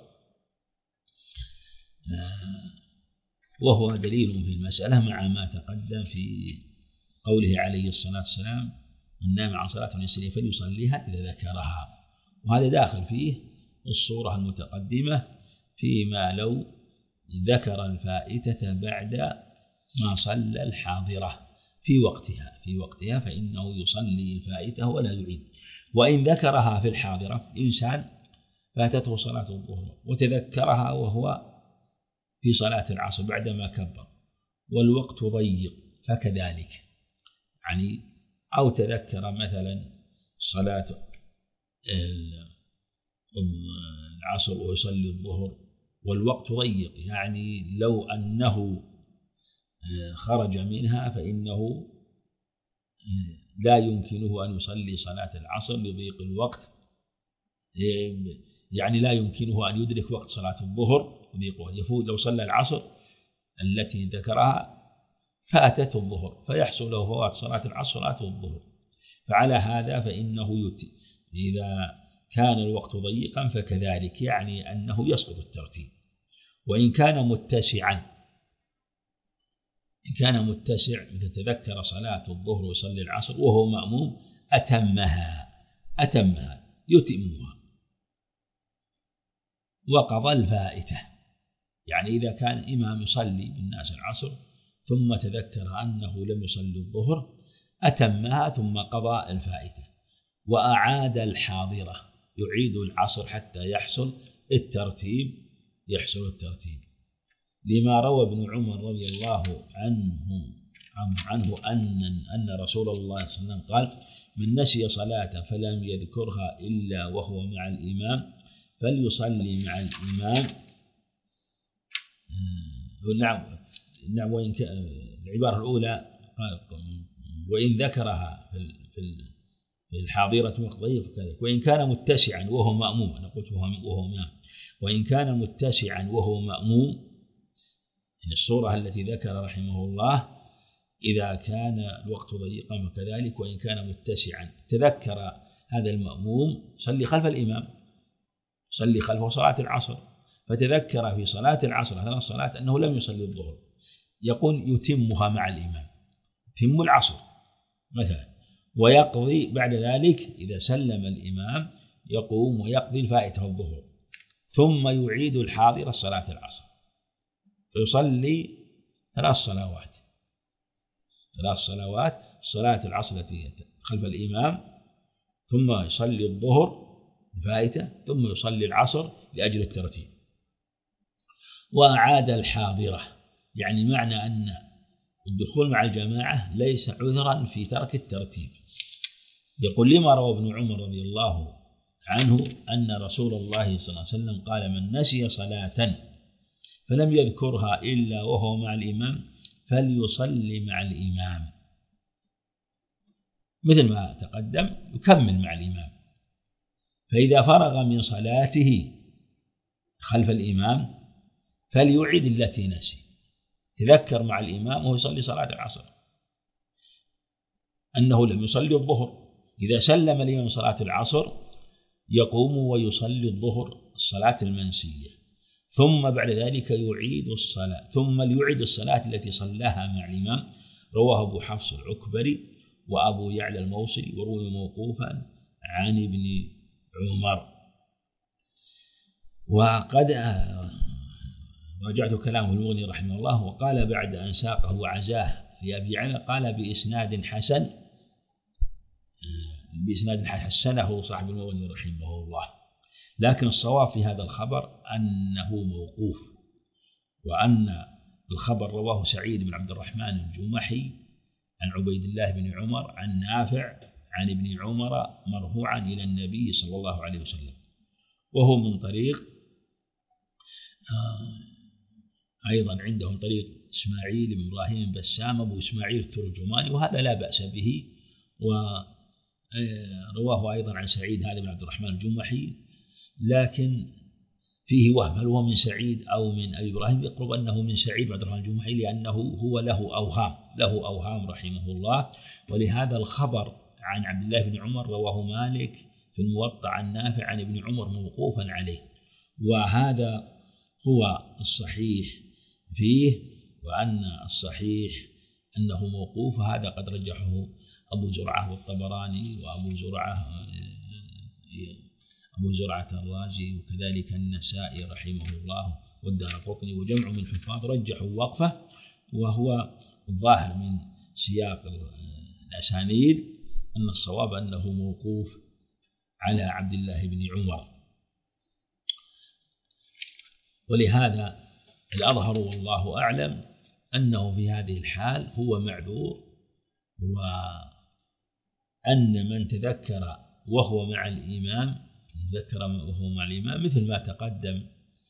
وهو دليل في المسألة مع ما تقدم في قوله عليه الصلاة والسلام: من نام عن صلاة النسيان فليصليها إذا ذكرها. وهذا داخل فيه الصورة المتقدمة فيما لو ذكر الفائتة بعد ما صلى الحاضرة في وقتها فإنه يصلي الفائتة ولا يعيد. وإن ذكرها في الحاضرة، إنسان فاتته صلاة الظهر وتذكرها وهو في صلاة العصر بعدما كبر والوقت ضيق، فكذلك يعني، أو تذكر مثلا صلاة العصر ويصلي الظهر والوقت ضيق، يعني لو أنه خرج منها فإنه لا يمكنه أن يصلي صلاة العصر لضيق الوقت، يعني لا يمكنه أن يدرك وقت صلاة الظهر يفوت. لو صلى العصر التي ذكرها فاتته الظهر، فيحصل له فوات صلاة العصر صلاة الظهر. فعلى هذا فإنه إذا كان الوقت ضيقا فكذلك، يعني أنه يسقط الترتيب. وإن كان متسع إذا تذكر صلاة الظهر ويصلي العصر وهو مأموم أتمها يتمها وقضى الفائتة. يعني إذا كان إمام يصلي بالناس العصر ثم تذكر أنه لم يصلي الظهر أتمها ثم قضى الفائتة، وأعاد الحاضرة، يعيد العصر حتى يحصل الترتيب لما روى ابن عمر رضي الله عنه أن رسول الله صلى الله عليه وسلم قال: من نسي صلاة فلم يذكرها إلا وهو مع الإمام فليصلي مع الإمام. نعم، وإن العبارة الأولى وإن ذكرها في الحاضرة وقت ضيق كذلك. وإن كان متسعا وهو مأموم، أنا قلت وهو مأموم، وإن كان متسعا وهو مأموم، الصورة التي ذكر رحمه الله إذا كان الوقت ضيقا وكذلك. وإن كان متسعا تذكر هذا المأموم صلي خلف الإمام، صلي خلفه صلاة العصر، فتذكر في صلاة العصر هذا الصلاة أنه لم يصلي الظهر، يقول يتمها مع الإمام، يتم العصر مثلا، ويقضي بعد ذلك إذا سلم الإمام يقوم ويقضي الفائتة الظهر، ثم يعيد الحاضر صلاة العصر، فيصلي 3 صلوات، صلاة العصر التي خلف الإمام، ثم يصلي الظهر الفائتة، ثم يصلي العصر لأجل الترتيب. وأعاد الحاضرة، يعني معنى أن الدخول مع الجماعة ليس عذرا في ترك الترتيب. يقول لما روى ابن عمر رضي الله عنه أن رسول الله صلى الله عليه وسلم قال من نسي صلاة فلم يذكرها إلا وهو مع الإمام فليصلي مع الإمام، مثل ما تقدم يكمل مع الإمام، فإذا فرغ من صلاته خلف الإمام فليعيد التي نسي، تذكر مع الإمام وهو يصلي صلاة العصر أنه لم يصلي الظهر، إذا سلم الإمام صلاة العصر يقوم ويصلي الظهر الصلاة المنسية، ثم بعد ذلك يعيد الصلاة، ثم ليعيد الصلاة التي صلاها مع الإمام. رواه أبو حفص العكبري وأبو يعلى الموصلي، وروي موقوفا عن ابن عمر. وقد راجعت كلامه المغني رحمه الله، وقال بعد أن ساقه وعزاه لأبي يعلى قال بإسناد حسن، حسنه صاحب المغني رحمه الله، لكن الصواب في هذا الخبر أنه موقوف، وأن الخبر رواه سعيد بن عبد الرحمن الجمحي عن عبيد الله بن عمر عن نافع عن ابن عمر مرفوعا إلى النبي صلى الله عليه وسلم، وهو من طريق أيضا عندهم طريق إسماعيل بن إبراهيم بسام أبو إسماعيل الترجماني، وهذا لا بأس به. ورواه أيضا عن سعيد هذا بن عبد الرحمن الجمحي، لكن فيه وهم، هل هو من سعيد أو من أبي إبراهيم؟ يقرب أنه من سعيد بن عبد الرحمن الجمحي، لأنه هو له أوهام رحمه الله. ولهذا الخبر عن عبد الله بن عمر رواه مالك في الموطأ عن نافع عن ابن عمر موقوفا عليه، وهذا هو الصحيح فيه، وأن الصحيح أنه موقوف، هذا قد رجحه أبو زرعة والطبراني وأبو زرعة الرازي، وكذلك النسائي رحمه الله والدارقطني، وجمع من الحفاظ رجحوا وقفه، وهو الظاهر من سياق الأسانيد أن الصواب أنه موقوف على عبد الله بن عمر. ولهذا الأظهر والله أعلم أنه في هذه الحال هو معذور، وأن من تذكر وهو مع الإمام مثل ما تقدم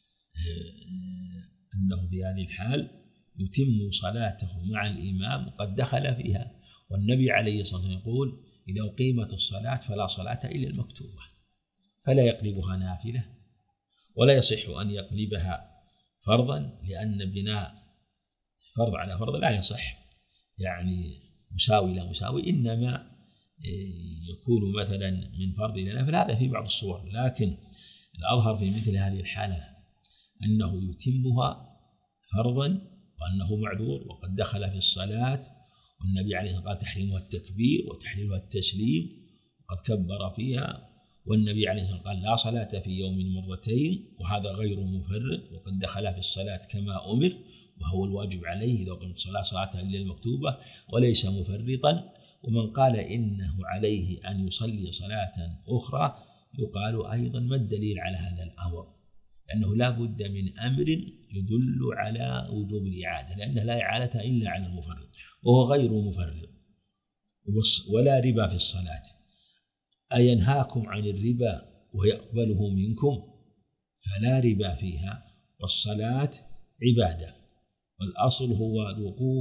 أنه في هذه الحال يتم صلاته مع الإمام وقد دخل فيها، والنبي عليه الصلاة والسلام يقول إذا أقيمت الصلاة فلا صلاة إلا المكتوبة، فلا يقلبها نافلة ولا يصح أن يقلبها فرضا، لأن بناء فرض على فرض لا يصح، يعني مساوي لا مساوي، إنما يكون مثلا من فرض إلى نافل، هذا في بعض الصور، لكن الأظهر في مثل هذه الحالة أنه يتمها فرضا وأنه معذور وقد دخل في الصلاة، والنبي عليه الصلاة والسلام قال تحريمها التكبير وتحليلها التسليم وقد كبر فيها، والنبي عليه الصلاة والسلام قال لا صلاة في يوم مرتين، وهذا غير مفرط وقد دخل في الصلاة كما أمر، وهو الواجب عليه إذا قمت صلاة إلا المكتوبة وليس مفرطا. ومن قال إنه عليه أن يصلي صلاة أخرى يقال أيضا ما الدليل على هذا الأمر؟ لأنه لا بد من أمر يدل على وجوب الإعادة، لأنه لا إعادة إلا على المفرط، وهو غير مفرط. ولا ربا في الصلاة، أينهاكم عن الربا ويقبله منكم؟ فلا ربا فيها، والصلاة عبادة، والأصل هو الوقوف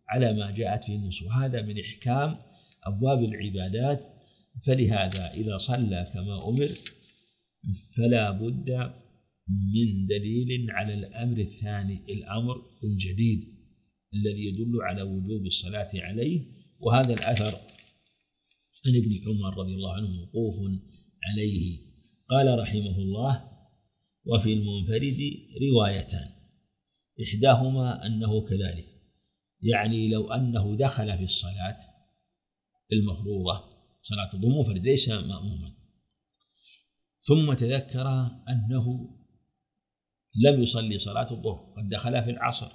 على ما جاءت في النصوص، وهذا من إحكام أبواب العبادات. فلهذا إذا صلى كما أمر فلا بد من دليل على الأمر الثاني، الأمر الجديد الذي يدل على وجوب الصلاة عليه. وهذا الأثر عن ابن عمر رضي الله عنه موقوف عليه. قال رحمه الله: وفي المنفرد روايتان، إحداهما أنه كذلك، يعني لو أنه دخل في الصلاة المفروضة صلاة الظهر منفرد ليس مأموما، ثم تذكر أنه لم يصلي صلاة الظهر، قد دخل في العصر،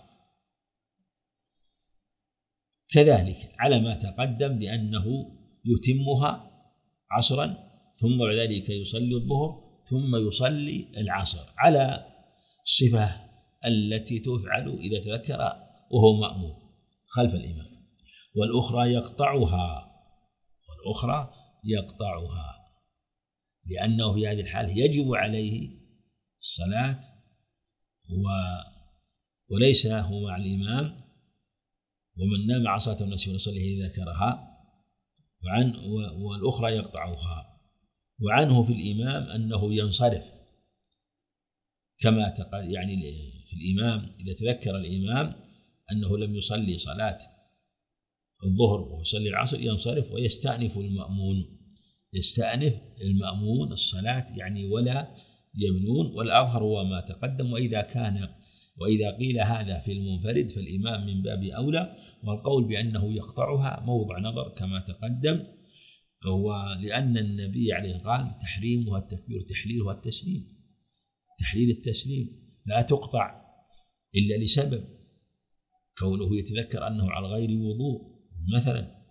كذلك على ما تقدم بأنه يتمها عصرا ثم بعد ذلك يصلي الظهر ثم يصلي العصر على الصفة التي تفعل إذا تذكر وهو مأموم خلف الإمام، والأخرى يقطعها لأنه في هذه الحالة يجب عليه الصلاة وليس هو مع الإمام، ومن نام عن صلاة الناس فليصلي إذا ذكرها، والأخرى يقطعها. وعنه في الإمام أنه ينصرف كما يعني في الإمام إذا تذكر الإمام أنه لم يصلي صلاة الظهر ويصلي العصر ينصرف ويستأنف المأمون الصلاة يعني ولا يبنون. والأظهر هو ما تقدم. وإذا قيل هذا في المنفرد فالإمام من باب أولى، والقول بأنه يقطعها موضع نظر كما تقدم، ولأن النبي عليه الصلاة والسلام قال: تحريمها التكبير تحليلها التسليم، تحليل التسليم لا تقطع إلا لسبب، كونه يتذكر أنه على غير وضوء مثلا.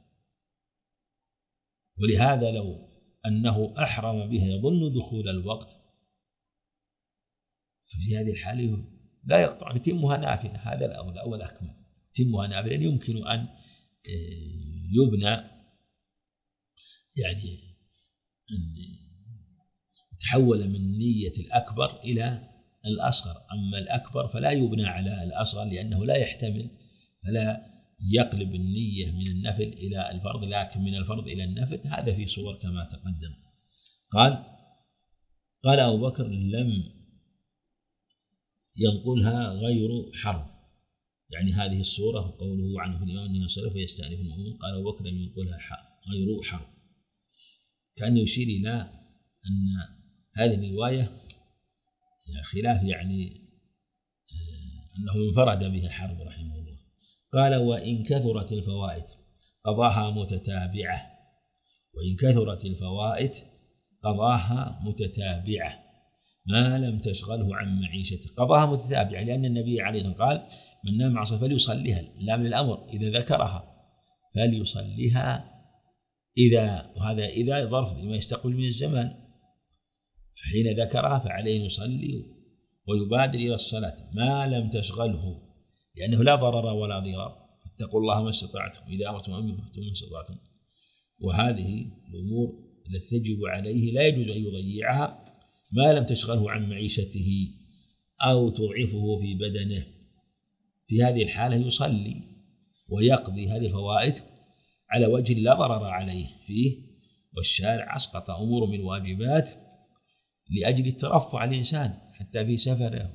ولهذا لو أنه أحرم بها يظن دخول الوقت ففي هذه الحالة لا يقطع، يتمها نافلة، هذا الأولى والأكمل، يتمها نافلة. يمكن أن يبنى يعني أن يتحول من نية الأكبر إلى الأصغر، أما الأكبر فلا يبنى على الأصغر لأنه لا يحتمل، فلا يقلب النية من النفل إلى الفرض، لكن من الفرض إلى النفل هذا في صور كما تقدم. قال أبو بكر: لم ينقلها غير حرب، يعني هذه الصورة قوله عنه في الإمام أنه ينصرف ويستأنف المأمون، قال أبو بكر: لم ينقلها غير حرب، كأنه يشير إلى أن هذه الرواية خلاف يعني أنه انفرد بها حرب رحمه الله. قال: وإن كثرت الفوائد قضاها متتابعة، وإن كثرت الفوائد قضاها متتابعة ما لم تشغله عن معيشته. قضاها متتابعة لأن النبي عليه الصلاة والسلام قال: من نام عن صلاة فليصليها، لا من الأمر إذا ذكرها فليصليها وهذا إذا ظرف لما يستقبل من الزمان، فحين ذكرها فعليه يصلي ويبادر إلى الصلاة ما لم تشغله، لأنه لا ضرر ولا ضرار. فاتقوا الله ما استطعتم، إذا أمرتم أن يفتوا ما استطعتم. وهذه الأمور التي تجب عليه لا يجوز أن يضيعها ما لم تشغله عن معيشته أو تضعفه في بدنه. في هذه الحالة يصلي ويقضي هذه الفوائد على وجه لا ضرر عليه فيه، والشارع أسقط أمور من واجبات لأجل الترفع الإنسان حتى في سفره،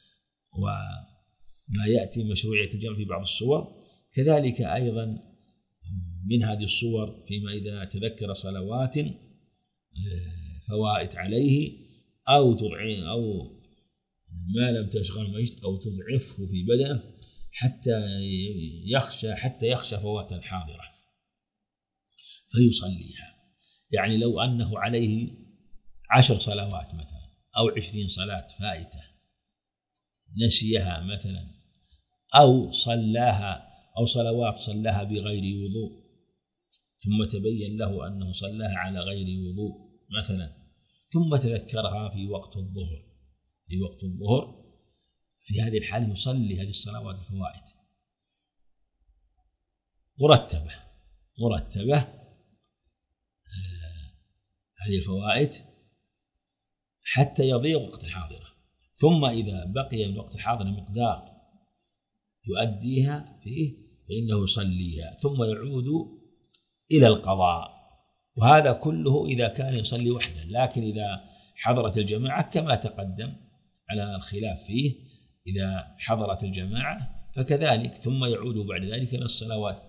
وما يأتي مشروعية الجمع في بعض الصور. كذلك أيضا من هذه الصور فيما إذا تذكر صلوات فوائد عليه أو ما لم تشغل معيشته أو تضعفه في بدنه حتى يخشى فوات الحاضرة فيصليها. يعني لو أنه عليه 10 صلوات مثلا أو 20 صلاة فائتة نسيها مثلا، أو صلوات صلاها بغير وضوء ثم تبين له أنه صلاها على غير وضوء مثلا، ثم تذكرها في وقت الظهر في هذه الحالة يصلي هذه الصلوات الفوائد مرتبة هذه الفوائد حتى يضيق وقت الحاضرة، ثم إذا بقي من وقت الحاضرة مقدار يؤديها فيه فإنه يصليها ثم يعود إلى القضاء. وهذا كله إذا كان يصلي وحده، لكن إذا حضرت الجماعة كما تقدم على الخلاف فيه، إذا حضرت الجماعة فكذلك، ثم يعود بعد ذلك إلى الصلوات.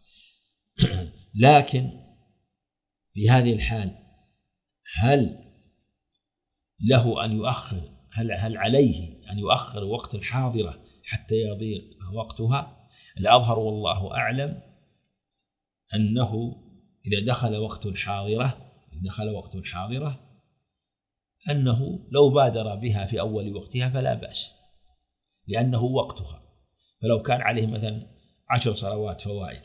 لكن في هذه الحال هل له أن يؤخر، هل عليه أن يؤخر وقت الحاضرة حتى يضيق وقتها؟ الأظهر والله أعلم أنه إذا دخل وقت الحاضرة أنه لو بادر بها في أول وقتها فلا بأس، لأنه وقتها. فلو كان عليه مثلا 10 صلوات فوائد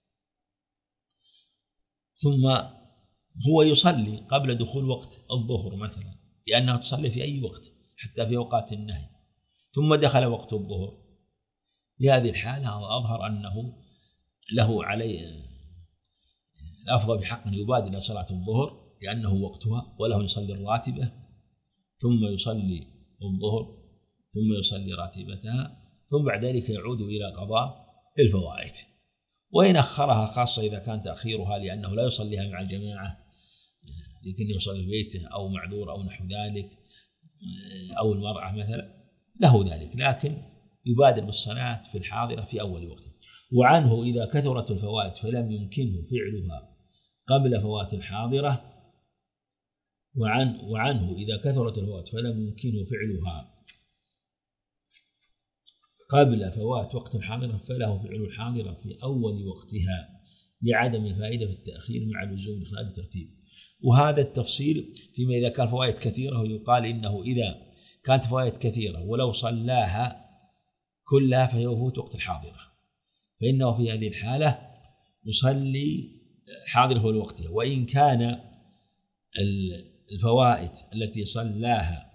ثم هو يصلي قبل دخول وقت الظهر مثلا، لأنها تصلي في أي وقت حتى في أوقات النهي، ثم دخل وقت الظهر، في هذه الحالة أظهر أنه له عليه الأفضل بحق أن يبادر إلى صلاة الظهر لأنه وقتها، وله يصلي الراتبة ثم يصلي الظهر ثم يصلي راتبتها، ثم بعد ذلك يعود إلى قضاء الفوائد. وإن أخرها، خاصة إذا كان تأخيرها لأنه لا يصليها مع الجماعة لكن يصلي في بيته أو معذور أو نحو ذلك، أو المرأة مثلا، له ذلك، لكن يبادر بالصلاة في الحاضرة في أول وقت. وعنه إذا كثرت الفوائد فلم يمكنه فعلها قبل فوات الحاضرة، وعنه إذا كثرت الفوائد فلم يمكنه فعلها قبل فوات وقت الحاضرة فله فعل الحاضرة في أول وقتها لعدم الفائدة في التأخير مع لزوم إخلال الترتيب. وهذا التفصيل فيما إذا كان فوائد كثيرة، ويقال إنه إذا كانت فوائد كثيرة ولو صلاها كلها فهي يفوت وقت الحاضرة، فإنه في هذه الحالة يصلي حاضره في وقتها. وإن كان الفوائد التي صلاها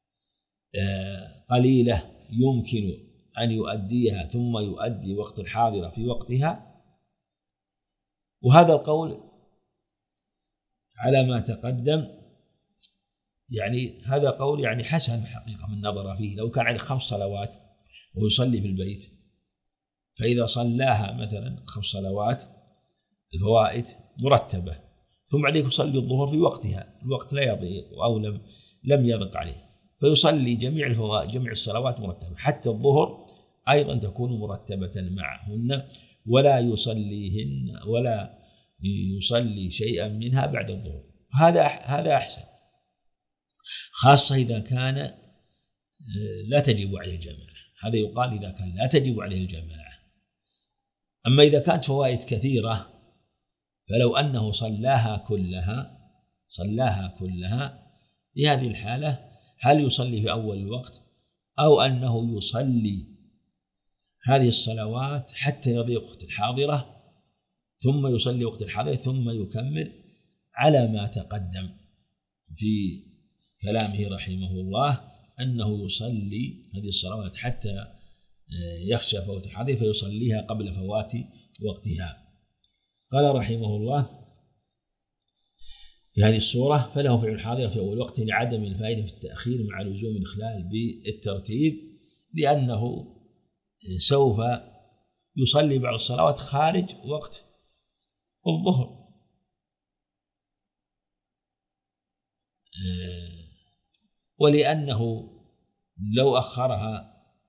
قليلة يمكن أن يؤديها ثم يؤدي وقت الحاضرة في وقتها. وهذا القول على ما تقدم يعني هذا قول يعني حسن حقيقة من نظر فيه. لو كان عليه 5 صلوات ويصلي في البيت، فإذا صلاها مثلا 5 صلوات الفوائد مرتبة، ثم عليه يصلي الظهر في وقتها، الوقت لا يضيق أو لم يضق عليه، فيصلي جميع الفوائد جميع الصلوات مرتبة، حتى الظهر أيضا تكون مرتبة معهن، ولا يصليهن ولا يصلي شيئا منها بعد الظهر. هذا أحسن، خاصة إذا كان لا تجب عليه الجماعة. هذا يقال إذا كان لا تجب عليه الجماعة. أما إذا كانت فوائد كثيرة فلو أنه صلاها كلها في هذه الحالة هل يصلي في أول الوقت أو أنه يصلي هذه الصلوات حتى يضيق وقت الحاضرة ثم يصلي وقت الحاضرة ثم يكمل، على ما تقدم في كلامه رحمه الله أنه يصلي هذه الصلوات حتى يخشى فوات الحاضرة فيصليها قبل فوات وقتها. قال رحمه الله في هذه الصورة فله فعل الحاضرة في أول وقت لعدم الفائدة في التأخير مع لزوم الإخلال بالترتيب، لأنه سوف يصلي بعض الصلوات خارج وقت الظهر، ولأنه لو أخرها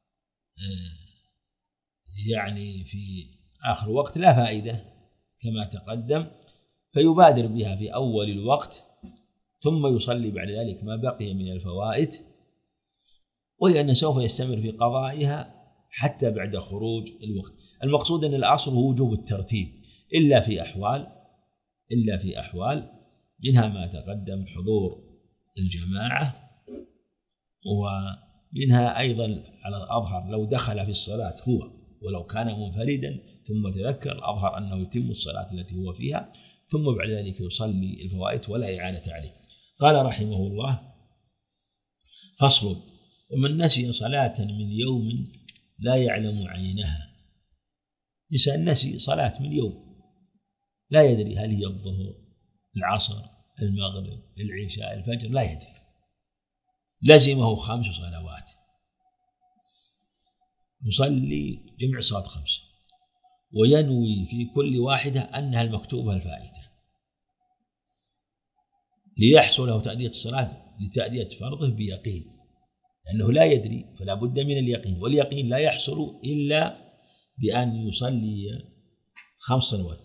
يعني في آخر وقت لا فائدة كما تقدم، فيبادر بها في أول الوقت ثم يصلي بعد ذلك ما بقي من الفوائد، ولأنه سوف يستمر في قضائها حتى بعد خروج الوقت. المقصود أن الأصل هو وجوب الترتيب إلا في أحوال منها ما تقدم حضور الجماعة، ومنها أيضا على الأظهر لو دخل في الصلاة هو ولو كان منفردا ثم تذكر، الأظهر أنه يتم الصلاة التي هو فيها ثم بعد ذلك يصلي الفوائد ولا إعادة عليه. قال رحمه الله فصل: ومن نسي صلاة من يوم لا يعلم عينها. إنسان نسي صلاة من يوم لا يدري هل هي الظهر العصر المغرب العشاء الفجر، لا يدري، لزمه 5 صلوات يصلي جميع الصلوات 5، وينوي في كل واحدة أنها المكتوبة الفائتة ليحصل له تأدية الصلاة لتأدية فرضه بيقين، لأنه لا يدري فلا بد من اليقين، واليقين لا يحصل إلا بأن يصلي 5 صلوات.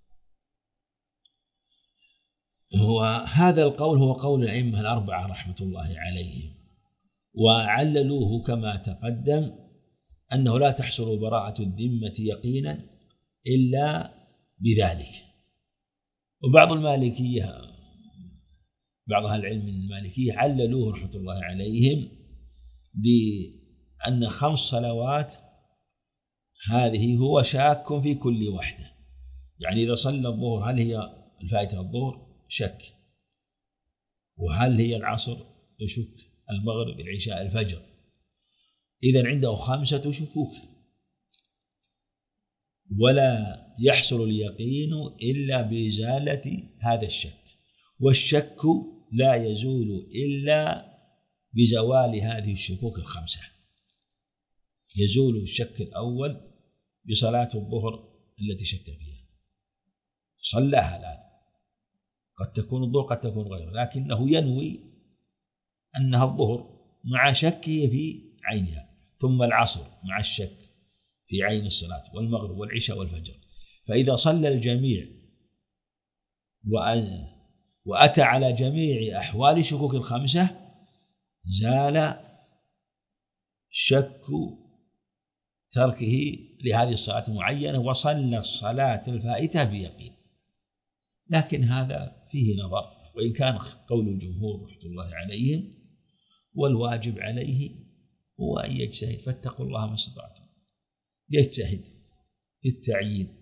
وهذا القول هو قول الأئمة الأربعة رحمة الله عليهم، وعللوه كما تقدم أنه لا تحصل براءة الذمة يقينا إلا بذلك. وبعض المالكية بعض أهل العلم من المالكية عللوه رحمة الله عليهم بأن 5 صلوات هذه هو شاك في كل واحدة، يعني إذا صلى الظهر هل هي الفائتة الظهر شك، وهل هي العصر يشك، المغرب العشاء الفجر، إذن عنده 5 شكوك، ولا يحصل اليقين إلا بإزالة هذا الشك، والشك لا يزول إلا بزوال هذه الشكوك 5. يزول الشك الأول بصلاة الظهر التي شك فيها، صلاها الآن، قد تكون الظهر قد تكون غيره، لكنه ينوي أنها الظهر مع شكه في عينها، ثم العصر مع الشك في عين الصلاة، والمغرب والعشاء والفجر. فإذا صلى الجميع وأتى على جميع أحوال شكوك 5 زال شك تركه لهذه الصلاة المعينة وصلى الصلاة الفائتة بيقين. لكن هذا فيه نظر، وإن كان قول الجمهور رحمة الله عليهم والواجب عليه هو أن يجتهد، فاتقوا الله ما استطعتم، يجتهد في التعيين،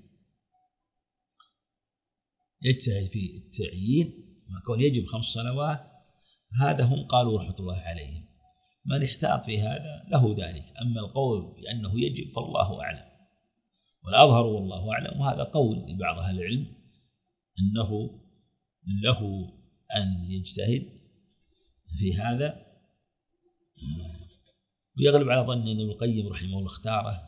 يجتهد في التعيين، ما قول يجب 5 صلوات هذا هم قالوا رحمة الله عليهم. من احتاط في هذا له ذلك، أما القول بأنه يجب فالله أعلم، والأظهر والله أعلم، وهذا قول لبعض أهل العلم أنه له أن يجتهد في هذا. ويغلب على ظن أن ابن القيم رحمه الله اختاره،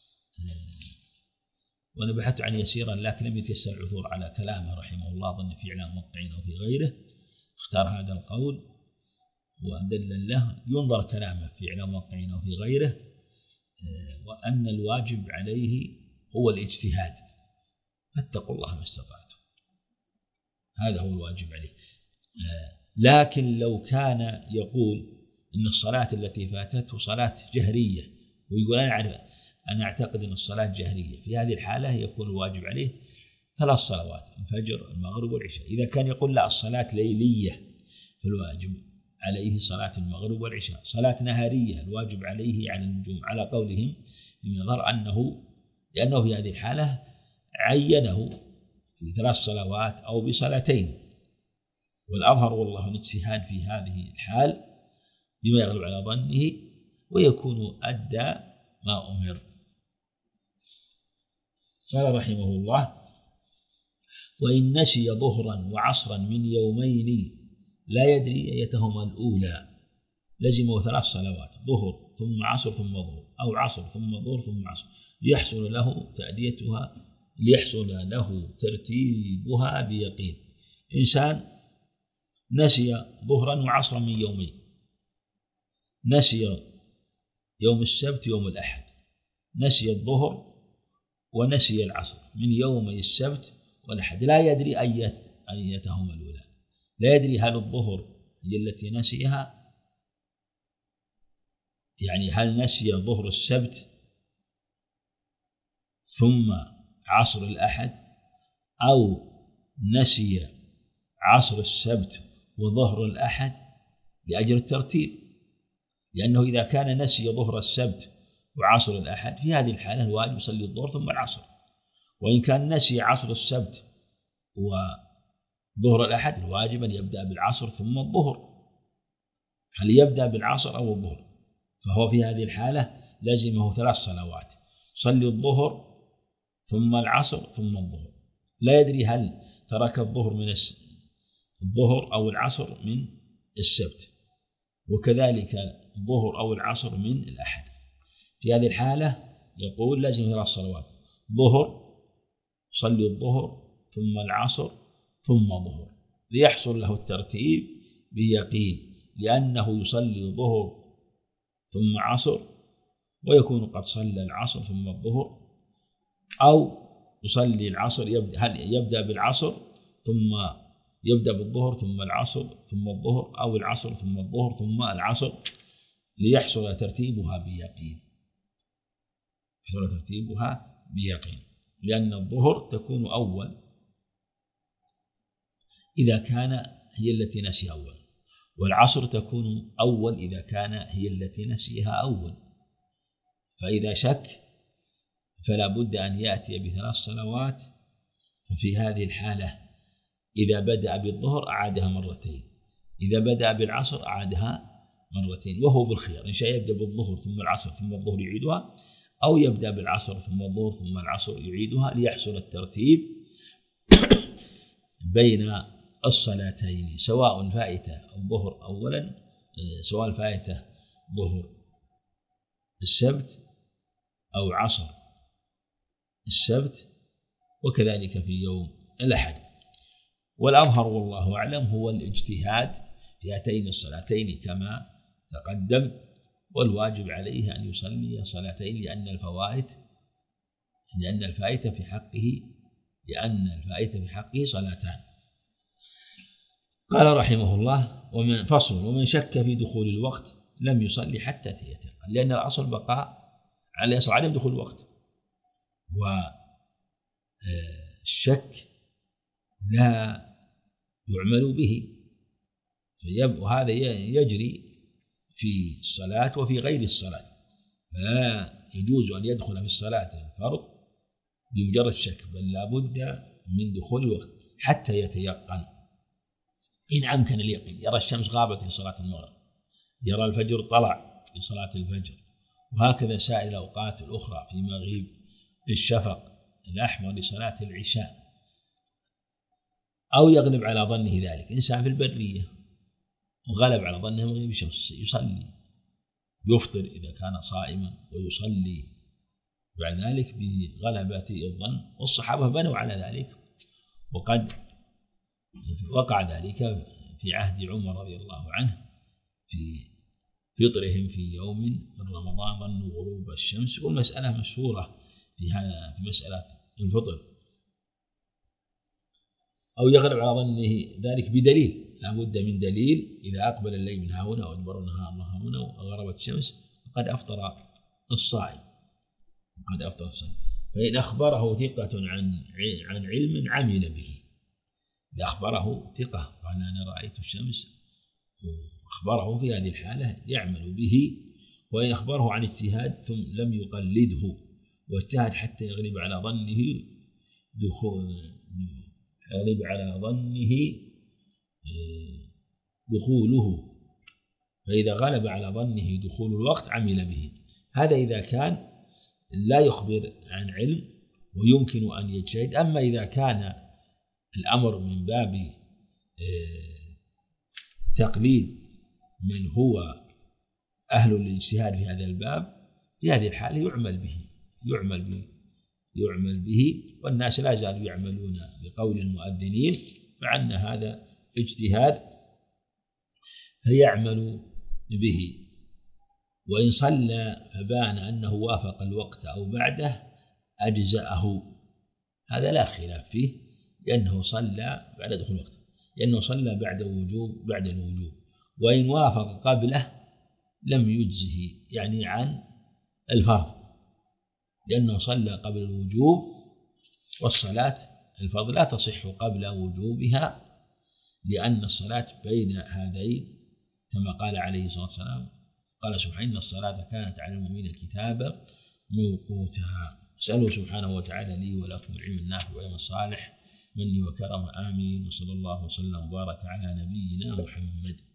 وأنا بحثت عن يسيرا لكن لم يتيسر العثور على كلامه رحمه الله، ظن في إعلام الموقعين أو في غيره، اختار هذا القول ودل له، ينظر كلامه في إعلام الموقعين أو في غيره، وأن الواجب عليه هو الاجتهاد، فاتقوا الله ما استطعتم، هذا هو الواجب عليه. لكن لو كان يقول إن الصلاة التي فاتته صلاة جهرية، ويقول أنا أعتقد أن الصلاة جهرية، في هذه الحالة يكون الواجب عليه 3 صلوات، الفجر المغرب والعشاء. إذا كان يقول لا الصلاة ليلية فالواجب عليه صلاة المغرب والعشاء. صلاة نهارية الواجب عليه على النجوم، على قولهم يظهر أنه لأنه في هذه الحالة عينه في 3 صلوات أو بصلاتين، والأظهر والله الاجتهاد في هذه الحال بما يغلب على ظنه، ويكون أدى ما أمر. قال رحمه الله: وإن نسي ظهرا وعصرا من يومين لا يدري أيتهما الأولى لزمه 3 صلوات، ظهر ثم عصر ثم ظهر، أو عصر ثم ظهر ثم عصر، ليحصل له ترتيبها بيقين. إنسان نسي ظهرا وعصرا من يومين، نسي يوم السبت يوم الأحد، نسي الظهر ونسي العصر من يومي السبت والأحد، لا يدري أيتهما الأولى، لا يدري هل الظهر هي التي نسيها، يعني هل نسي ظهر السبت ثم عصر الأحد، أو نسي عصر السبت وظهر الأحد لأجل الترتيب، لأنه إذا كان نسي ظهر السبت وعصر الأحد في هذه الحالة الواجب يصلي الظهر ثم العصر، وإن كان نسي عصر السبت وظهر الأحد الواجب أن يبدأ بالعصر ثم الظهر، هل يبدأ بالعصر أو الظهر؟ فهو في هذه الحالة لازمه 3 صلوات، صلي الظهر ثم العصر ثم الظهر، لا يدري هل ترك الظهر من الظهر أو العصر من السبت، وكذلك الظهر أو العصر من الأحد. في هذه الحالة يقول لازم 3 صلوات، ظهر يصلي الظهر ثم العصر ثم الظهر ليحصل له الترتيب بيقين، لأنه يصلي الظهر ثم عصر ويكون قد صلى العصر ثم الظهر، أو يصلي العصر هل يبدأ بالعصر ثم يبدأ بالظهر ثم العصر ثم الظهر، أو العصر ثم الظهر ثم العصر، ليحصل ترتيبها بيقين. لأن الظهر تكون أول إذا كان هي التي نسي أول، والعصر تكون أول إذا كان هي التي نسيها أول. فإذا شك فلا بد أن يأتي بثلاث صلوات. ففي هذه الحالة إذا بدأ بالظهر أعادها مرتين، إذا بدأ بالعصر أعادها مرتين، وهو بالخيار إن شاء يبدأ بالظهر ثم العصر ثم الظهر يعيدها، أو يبدأ بالعصر ثم الظهر ثم العصر يعيدها، ليحصل الترتيب بين الصلاتين، سواء فائته الظهر أولا، سواء فائته ظهر السبت أو عصر السبت، وكذلك في يوم الأحد. والأظهر والله أعلم هو الاجتهاد في هاتين الصلاتين كما تقدم، والواجب عليه أن يصلي صلاتين لأن الفائتة في حقه صلاتان. قال رحمه الله: ومن فصل: ومن شك في دخول الوقت لم يصلي حتى يتيقن، لأن الأصل بقاء على عدم دخول الوقت، والشك لا يعمل به، وهذا يجري في الصلاة وفي غير الصلاة، فلا يجوز أن يدخل في الصلاة الفرض بمجرد شك، بل لا بد من دخول الوقت حتى يتيقن. إن أمكن اليقين، يرى الشمس غابت في صلاة المغرب، يرى الفجر طلع في صلاة الفجر، وهكذا سائر الأوقات الأخرى في مغيب الشفق الأحمر لصلاة العشاء، أو يغلب على ظنه ذلك. إنسان في البرية وغلب على ظنه مغيب الشمس يصلي، يفطر إذا كان صائما ويصلي بعد ذلك بغلبة الظن، والصحابة بنوا على ذلك، وقد وقع ذلك في عهد عمر رضي الله عنه في فطرهم في يوم من رمضان ظنوا غروب الشمس، والمسألة مشهورة في مسألة الفطر. أو يغلب على ظنه ذلك بدليل، لا بد من دليل، إذا أقبل الليل من هنا وأدبر النهار من هنا وغربت الشمس فقد أفطر الصائم. فإن أخبره ثقة عن علم عمل به، إذا أخبره ثقة قال أنا رأيت الشمس وأخبره في هذه الحالة يعمل به. وإن أخبره عن اجتهاد ثم لم يقلده واجتهد حتى يغلب على ظنه دخوله، فإذا غلب على ظنه دخول الوقت عمل به. هذا إذا كان لا يخبر عن علم ويمكن أن يجتهد. أما إذا كان الأمر من باب تقليد من هو أهل الاجتهاد في هذا الباب، في هذه الحالة يعمل به، والناس لا زالوا يعملون بقول المؤذنين، مع أن هذا اجتهاد فيعمل به. وإن صلى فبان أنه وافق الوقت أو بعده أجزأه، هذا لا خلاف فيه، لأنه صلى بعد دخول الوقت، لأنه صلى بعد الوجوب. وإن وافق قبله لم يجزه، يعني عن الفرض، لأنه صلى قبل الوجوب، والصلاة الفرض لا تصح قبل وجوبها، لأن الصلاة بين هذين كما قال عليه الصلاة والسلام، قال سبحانه: إن الصلاة كانت على المؤمنين كتابا موقوتا. أسأله سبحانه وتعالى لي ولكم العلم النافع والعمل الصالح مني وكرم، آمين. وصلى الله وسلم وبارك على نبينا محمد.